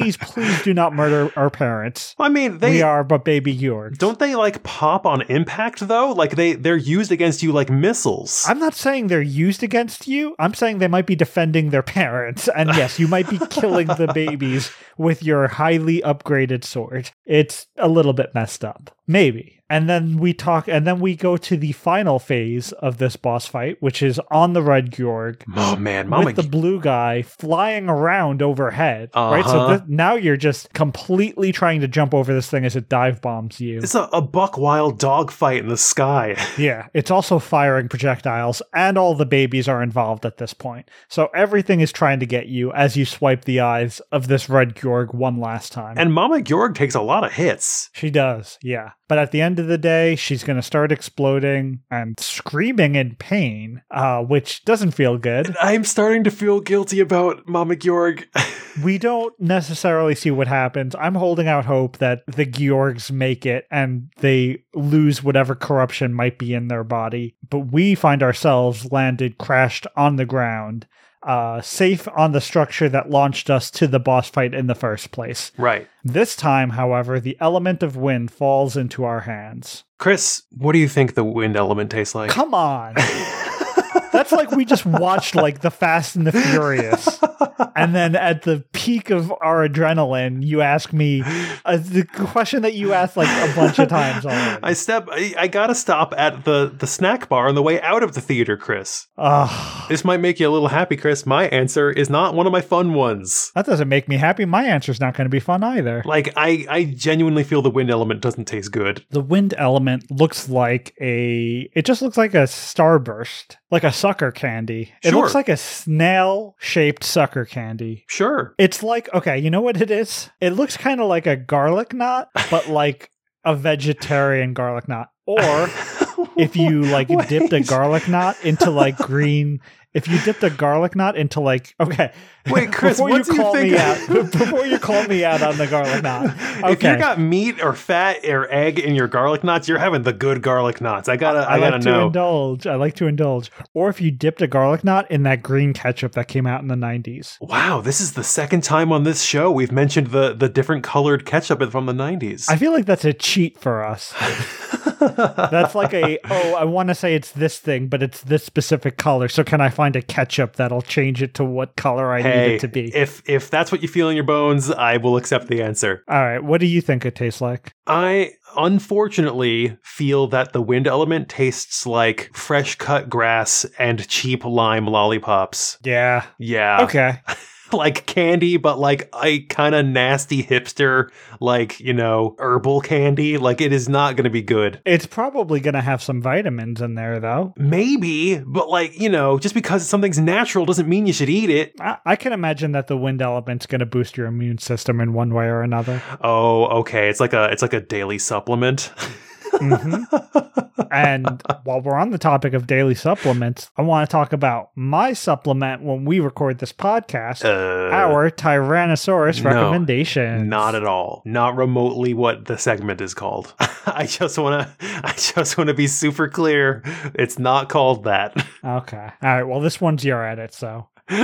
do not murder our parents. I mean, we are but baby Georgs. Don't they pop on impact though? They're used against you like missiles. I'm not saying they're used against you. I'm saying they might be defending their parents. And yes, you might be killing the babies with your highly upgraded sword. It's a little bit messed up. Maybe. And then we go to the final phase of this boss fight, which is on the red Georg. Oh man, with the blue guy flying around overhead. Right? So now you're just completely trying to jump over this thing as it dive bombs you. It's a buck wild dog fight in the sky. Yeah, it's also firing projectiles, and all the babies are involved at this point. So everything is trying to get you as you swipe the eyes of this red Georg one last time. And Mama Georg takes a lot of hits. She does, yeah. But at the end of the day, she's going to start exploding and screaming in pain, which doesn't feel good. And I'm starting to feel guilty about Mama Georg. We don't necessarily see what happens. I'm holding out hope that the Georgs make it and they lose whatever corruption might be in their body. But we find ourselves landed, crashed on the ground, safe on the structure that launched us to the boss fight in the first place. Right. This time, however, the element of wind falls into our hands. Chris, what do you think the wind element tastes like? Come on. That's like we just watched like The Fast and the Furious. And then at the peak of our adrenaline, you ask me the question that you asked like a bunch of times already. I gotta stop at the snack bar on the way out of the theater, Chris. This might make you a little happy, Chris. My answer is not one of my fun ones. That doesn't make me happy. My answer's not going to be fun either. Like, I genuinely feel the wind element doesn't taste good. The wind element looks like it just looks like a starburst, like a sucker candy. It looks like a snail-shaped sucker candy. Sure. It's like, okay, you know what it is? It looks kind of like a garlic knot, but like a vegetarian garlic knot. Or if you like dipped a garlic knot into like green... If you dipped a garlic knot into like, okay. Wait, Chris, before you call me out on the garlic knot. Okay. If you got meat or fat or egg in your garlic knots, you're having the good garlic knots. I gotta know. I like to indulge. Or if you dipped a garlic knot in that green ketchup that came out in the 90s. Wow, this is the second time on this show we've mentioned the different colored ketchup from the 90s. I feel like that's a cheat for us. That's like I want to say it's this thing, but it's this specific color. So can I find a ketchup that'll change it to what color I need it to be? If that's what you feel in your bones, I will accept the answer. All right. What do you think it tastes like? I unfortunately feel that the wind element tastes like fresh cut grass and cheap lime lollipops. Yeah. Yeah. Okay. Like candy, but like a kind of nasty hipster, like, herbal candy. Like, it is not going to be good. It's probably going to have some vitamins in there, though. Maybe, but like, just because something's natural doesn't mean you should eat it. I can imagine that the wind element's going to boost your immune system in one way or another. Oh, okay. It's like a daily supplement. Mm-hmm. And while we're on the topic of daily supplements, I want to talk about my supplement when we record this podcast, our Tyrannosaurus recommendation. Not at all. Not remotely what the segment is called. I just want to be super clear. It's not called that. Okay. All right. Well, this one's your edit, so.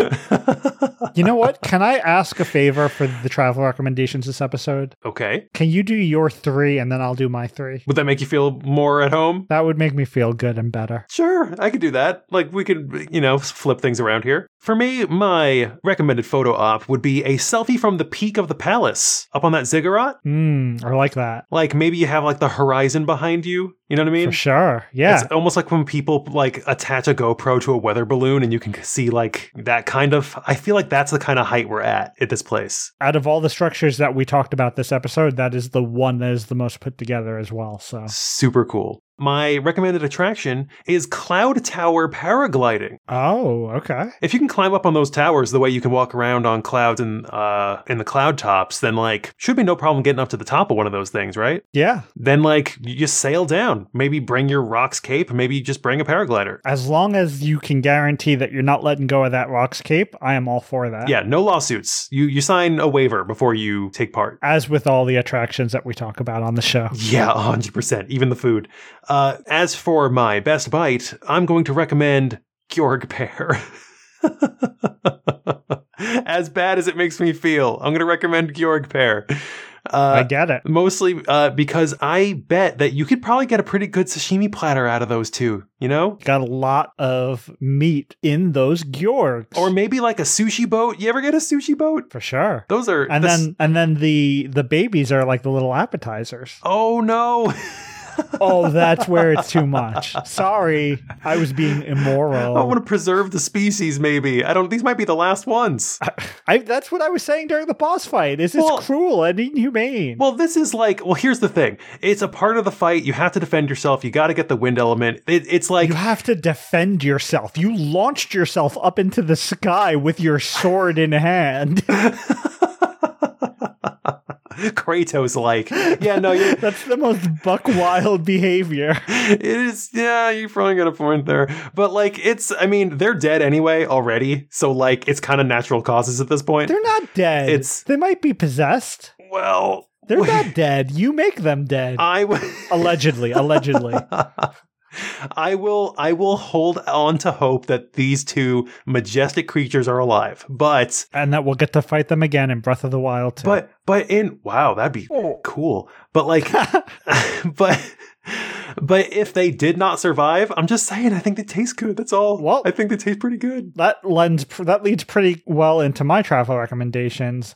You know what? Can I ask a favor for the travel recommendations this episode? Okay. Can you do your 3 and then I'll do my 3? Would that make you feel more at home? That would make me feel good and better. Sure, I could do that. Like, we could, flip things around here. For me, my recommended photo op would be a selfie from the peak of the palace up on that ziggurat. I like that. Like, maybe you have like the horizon behind you. You know what I mean? For sure. Yeah. It's almost like when people like attach a GoPro to a weather balloon and you can see like that kind of, I feel like that's the kind of height we're at this place. Out of all the structures that we talked about this episode, that is the one that is the most put together as well. So super cool. My recommended attraction is Cloud Tower paragliding. Oh, okay. If you can climb up on those towers the way you can walk around on clouds and in the cloud tops, then like should be no problem getting up to the top of one of those things, right? Yeah. Then like you just sail down. Maybe bring your rocks cape. Maybe just bring a paraglider. As long as you can guarantee that you're not letting go of that rocks cape, I am all for that. Yeah, no lawsuits. You sign a waiver before you take part. As with all the attractions that we talk about on the show. Yeah, 100%. Even the food. As for my best bite, I'm going to recommend Georg pear. As bad as it makes me feel, I'm going to recommend Georg pear. I get it. Mostly because I bet that you could probably get a pretty good sashimi platter out of those too, Got a lot of meat in those Georgs. Or maybe like a sushi boat. You ever get a sushi boat? For sure. Those are... And then the babies are like the little appetizers. Oh no. Oh, that's where it's too much. Sorry, I was being immoral. I want to preserve the species, maybe. These might be the last ones. That's what I was saying during the boss fight. This is cruel and inhumane. Well, this is like, here's the thing. It's a part of the fight. You have to defend yourself. You got to get the wind element. It's like... You have to defend yourself. You launched yourself up into the sky with your sword in hand. Kratos like. Yeah, no, you That's the most buck wild behavior. it is, yeah, you probably got a point there. But like they're dead anyway already, so like it's kind of natural causes at this point. They're not dead. They might be possessed. Well, they're not dead. You make them dead. Allegedly. I will hold on to hope that these two majestic creatures are alive, and that we'll get to fight them again in Breath of the Wild too. But wow, that'd be cool. But like, but if they did not survive, I'm just saying, I think they taste good. That's all. Well, I think they taste pretty good. That leads pretty well into my travel recommendations.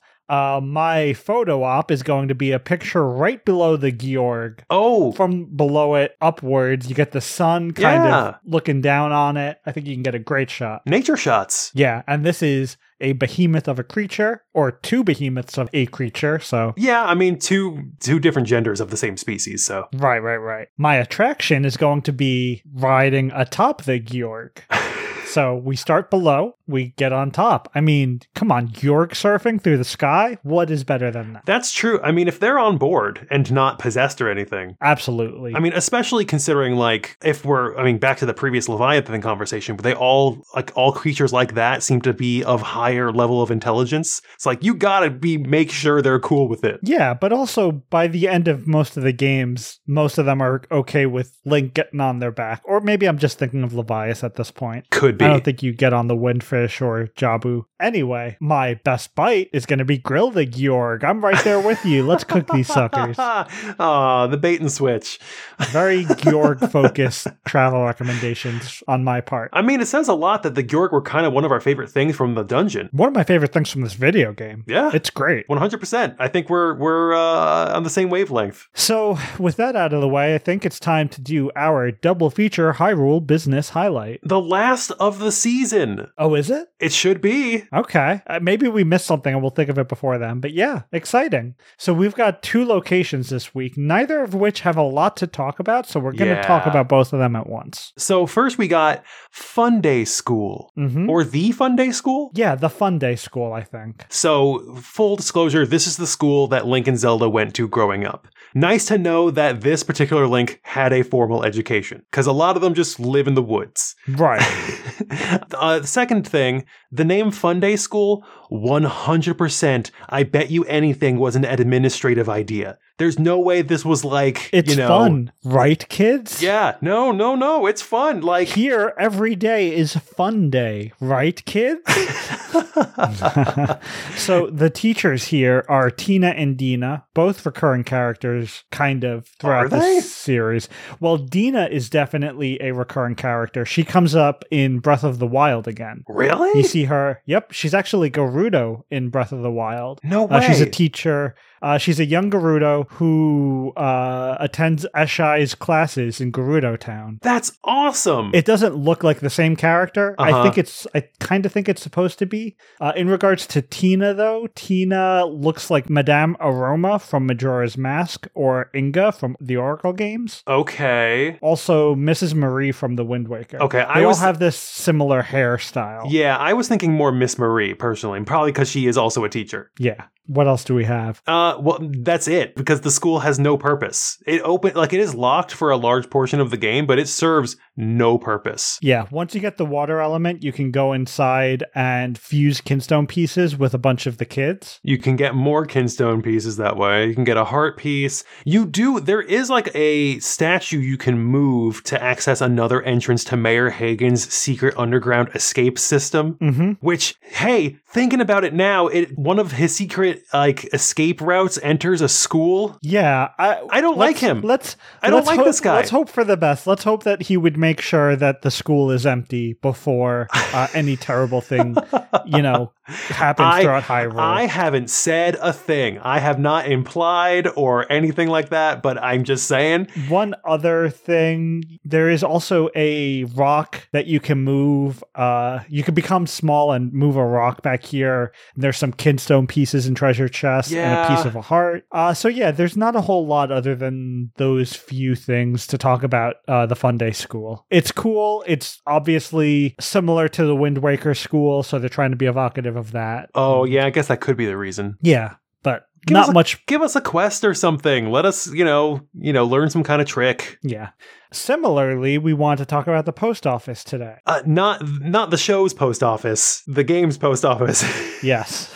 My photo op is going to be a picture right below the Georg. Oh. From below it upwards, you get the sun kind of looking down on it. I think you can get a great shot. Nature shots. Yeah, and this is a behemoth of a creature, or two behemoths of a creature, so... Yeah, I mean, two different genders of the same species, so... Right. My attraction is going to be riding atop the Georg. So we start below, we get on top. I mean, come on, Georg surfing through the sky? What is better than that? That's true. I mean, if they're on board and not possessed or anything. Absolutely. I mean, especially considering, like, back to the previous Leviathan conversation, but all creatures like that seem to be of higher level of intelligence. It's like, you gotta make sure they're cool with it. Yeah, but also by the end of most of the games, most of them are okay with Link getting on their back. Or maybe I'm just thinking of Levias at this point. Could be. I don't think you get on the Windfish or Jabu. Anyway, my best bite is going to be grill the Georg. I'm right there with you. Let's cook these suckers. Aw, the bait and switch. Very Georg-focused travel recommendations on my part. I mean, it says a lot that the Georg were kind of one of our favorite things from the dungeon. One of my favorite things from this video game. Yeah. It's great. 100%. I think we're on the same wavelength. So, with that out of the way, I think it's time to do our double feature Hyrule business highlight. The last of the season. Oh, is it? It should be. Okay. Maybe we missed something and we'll think of it before then. But yeah, exciting. So we've got 2 locations this week, neither of which have a lot to talk about. So we're going to talk about both of them at once. So first we got Fun Day School. Or the Fun Day School? Yeah, the Fun Day School, I think. So full disclosure, this is the school that Link and Zelda went to growing up. Nice to know that this particular Link had a formal education, because a lot of them just live in the woods. Right. The second thing, the name Fun Day School, 100%, I bet you anything, was an administrative idea. There's no way this was like, it's fun, right, kids? Yeah, no, it's fun. Like, here, every day is Fun Day, right, kids? So the teachers here are Tina and Dina, both recurring characters kind of throughout the series. Well, Dina is definitely a recurring character. She comes up in Breath of the Wild again. Really? You see her. Yep, she's actually Gerudo in Breath of the Wild. No way. She's a teacher. She's a young Gerudo who attends Eshai's classes in Gerudo Town. That's awesome. It doesn't look like the same character. I kind of think it's supposed to be. In regards to Tina, though, Tina looks like Madame Aroma from Majora's Mask or Inga from the Oracle games. Okay. Also, Mrs. Marie from The Wind Waker. Okay, they all have this similar hairstyle. Yeah, I was thinking more Miss Marie, personally, probably because she is also a teacher. Yeah. What else do we have? Well, that's it, because the school has no purpose. It is locked for a large portion of the game, but it serves no purpose. Yeah, once you get the water element, you can go inside and fuse kinstone pieces with a bunch of the kids. You can get more kinstone pieces that way. You can get a heart piece. There is like a statue you can move to access another entrance to Mayor Hagen's secret underground escape system, which, hey, thinking about it now, one of his secret escape routes enters a school. Yeah, I don't like him. I don't like this guy. Let's hope for the best. Let's hope that he would make sure that the school is empty before any terrible thing, happens throughout Hyrule. I haven't said a thing. I have not implied or anything like that, but I'm just saying. One other thing, there is also a rock that you can move. You can become small and move a rock back here. There's some kinstone pieces and treasure chest and a piece of a heart. So yeah, there's not a whole lot other than those few things to talk about the Fun Day School. It's cool. It's obviously similar to the Wind Waker school, so they're trying to be evocative of that. Oh yeah, I guess that could be the reason. Yeah. But not much. Give us a quest or something. Let us, learn some kind of trick. Yeah. Similarly, we want to talk about the post office today. Not the show's post office, the game's post office. Yes.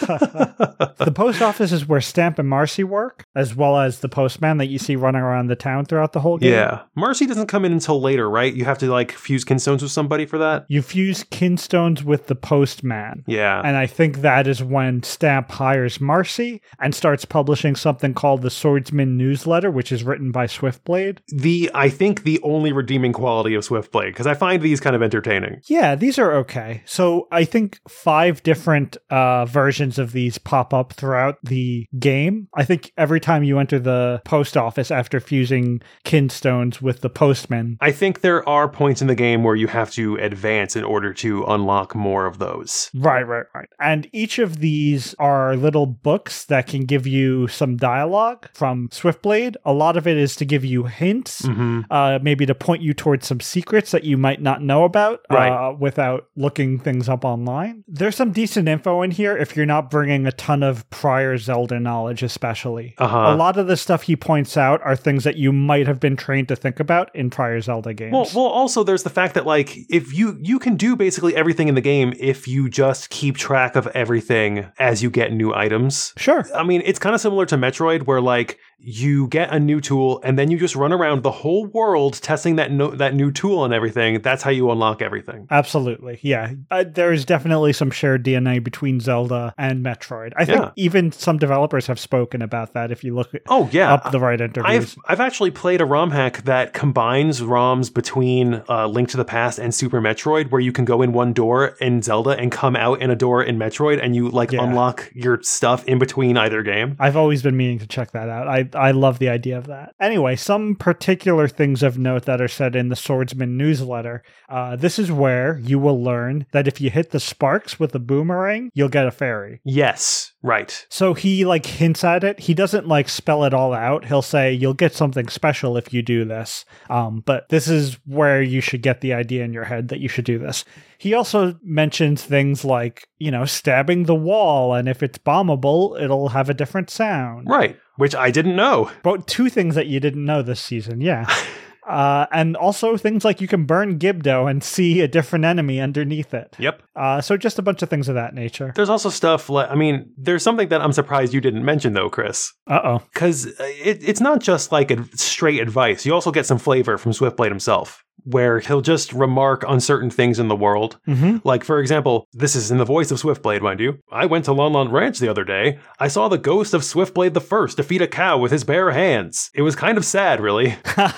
The post office is where Stamp and Marcy work, as well as the postman that you see running around the town throughout the whole game. Yeah. Marcy doesn't come in until later, right? You have to, fuse kinstones with somebody for that? You fuse kinstones with the postman. Yeah. And I think that is when Stamp hires Marcy and starts publishing something called the Swordsman Newsletter, which is written by Swiftblade. I think the only redeeming quality of Swiftblade, because I find these kind of entertaining. Yeah, these are okay. So I think 5 different versions of these pop up throughout the game. I think every time you enter the post office after fusing kinstones with the postman. I think there are points in the game where you have to advance in order to unlock more of those. Right. And each of these are little books that can give you some dialogue from Swiftblade. A lot of it is to give you hints, maybe to point you towards some secrets that you might not know about without looking things up online. There's some decent info in here if you're not bringing a ton of prior Zelda knowledge, especially. A lot of the stuff he points out are things that you might have been trained to think about in prior Zelda games. Well, also there's the fact that if you can do basically everything in the game if you just keep track of everything as you get new items. Sure. I mean, it's kind of similar to Metroid where you get a new tool and then you just run around the whole world testing that new tool and everything. That's how you unlock everything. Absolutely. Yeah. There is definitely some shared DNA between Zelda and Metroid. I think even some developers have spoken about that if you look up the right interviews. I've actually played a ROM hack that combines ROMs between Link to the Past and Super Metroid where you can go in one door in Zelda and come out in a door in Metroid and you unlock your stuff in between either game. I've always been meaning to check that out. I love the idea of that. Anyway, some particular things of note that are said in the Swordsman Newsletter. This is where you will learn that if you hit the sparks with a boomerang, you'll get a fairy. Yes, right. So he hints at it. He doesn't spell it all out. He'll say you'll get something special if you do this. But this is where you should get the idea in your head that you should do this. He also mentions things like, stabbing the wall, and if it's bombable, it'll have a different sound. Right, which I didn't know. But 2 things that you didn't know this season, yeah. And also things like you can burn Gibdo and see a different enemy underneath it. Yep. So just a bunch of things of that nature. There's also stuff there's something that I'm surprised you didn't mention though, Chris. Uh-oh. Because it's not just straight advice. You also get some flavor from Swiftblade himself, where he'll just remark on certain things in the world. For example, this is in the voice of Swiftblade, mind you. I went to Lon Lon Ranch the other day. I saw the ghost of Swiftblade the First defeat a cow with his bare hands. It was kind of sad, really.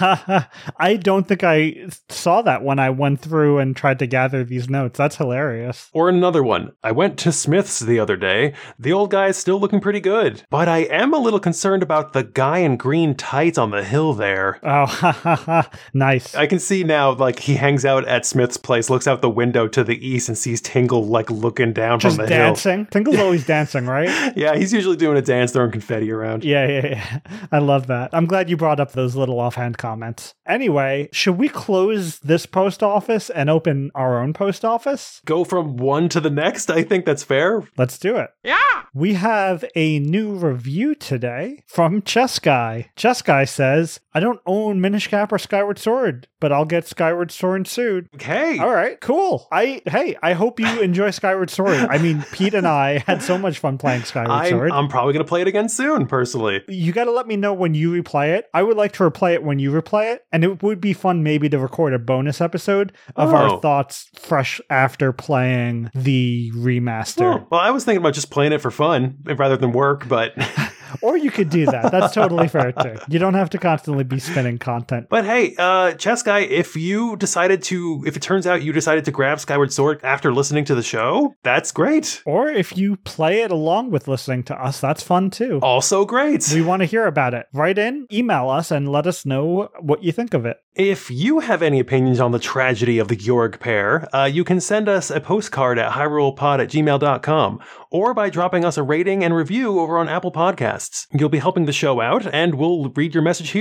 I don't think I saw that when I went through and tried to gather these notes. That's hilarious. Or another one. I went to Smith's the other day. The old guy is still looking pretty good. But I am a little concerned about the guy in green tights on the hill there. Oh, nice. I can see now, he hangs out at Smith's place, looks out the window to the east and sees Tingle, looking down just from the dancing. hill. Tingle's always dancing, right? Yeah, he's usually doing a dance, throwing confetti around. Yeah. I love that. I'm glad you brought up those little offhand comments. Anyway, should we close this post office and open our own post office? Go from one to the next? I think that's fair. Let's do it. Yeah! We have a new review today from Chess Guy. Chess Guy says, I don't own Minish Cap or Skyward Sword, but I'll get Skyward Sword soon. Okay. All right, cool. I hope you enjoy Skyward Sword. I mean, Pete and I had so much fun playing Skyward Sword. I'm probably going to play it again soon, personally. You got to let me know when you replay it. I would like to replay it when you replay it, and it would be fun maybe to record a bonus episode of our thoughts fresh after playing the remaster. Oh, well, I was thinking about just playing it for fun rather than work, but... Or you could do that. That's totally fair too. You don't have to constantly be spinning content. But hey, Chess Guy, if it turns out you decided to grab Skyward Sword after listening to the show, that's great. Or if you play it along with listening to us, that's fun too. Also great. We want to hear about it. Write in, email us, and let us know what you think of it. If you have any opinions on the tragedy of the Georg pair, you can send us a postcard at hyrolepod@gmail.com or by dropping us a rating and review over on Apple Podcasts. You'll be helping the show out, and we'll read your message here.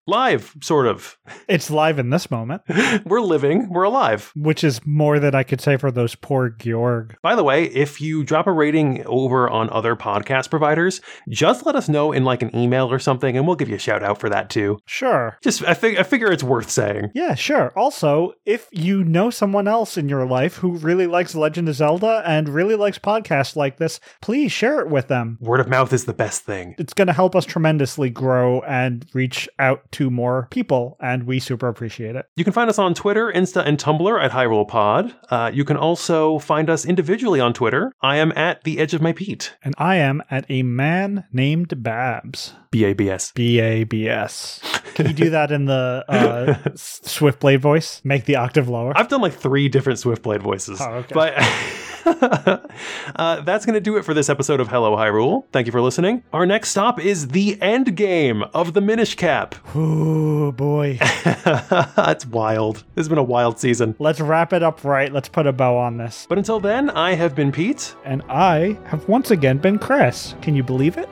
Live, sort of. It's live in this moment. We're living, we're alive. Which is more than I could say for those poor Georg. By the way, if you drop a rating over on other podcast providers, just let us know in like an email or something, and we'll give you a shout out for that too. Sure. Just, I figure it's worth saying. Yeah, sure. Also, if you know someone else in your life who really likes Legend of Zelda and really likes podcasts like this, please share it with them. Word of mouth is the best thing. It's going to help us tremendously grow and reach out to more people, and we super appreciate it. You can find us on Twitter, Insta, and Tumblr at Hyrule Pod. You can also find us individually on Twitter. I am at The Edge of My Pete. And I am at a man named Babs. B-A-B-S. B-A-B-S. Can you do that in the Swiftblade voice? Make the octave lower? I've done like 3 different Swiftblade voices. Oh, okay. But that's going to do it for this episode of Hello Hyrule. Thank you for listening. Our next stop is the end game of the Minish Cap. Oh, boy. That's wild. This has been a wild season. Let's wrap it up right. Let's put a bow on this. But until then, I have been Pete. And I have once again been Chris. Can you believe it?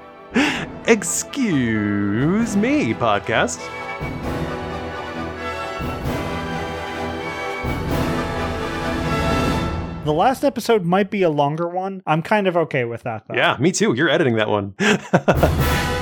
Excuse me, podcast. The last episode might be a longer one. I'm kind of okay with that, though. Yeah, me too. You're editing that one.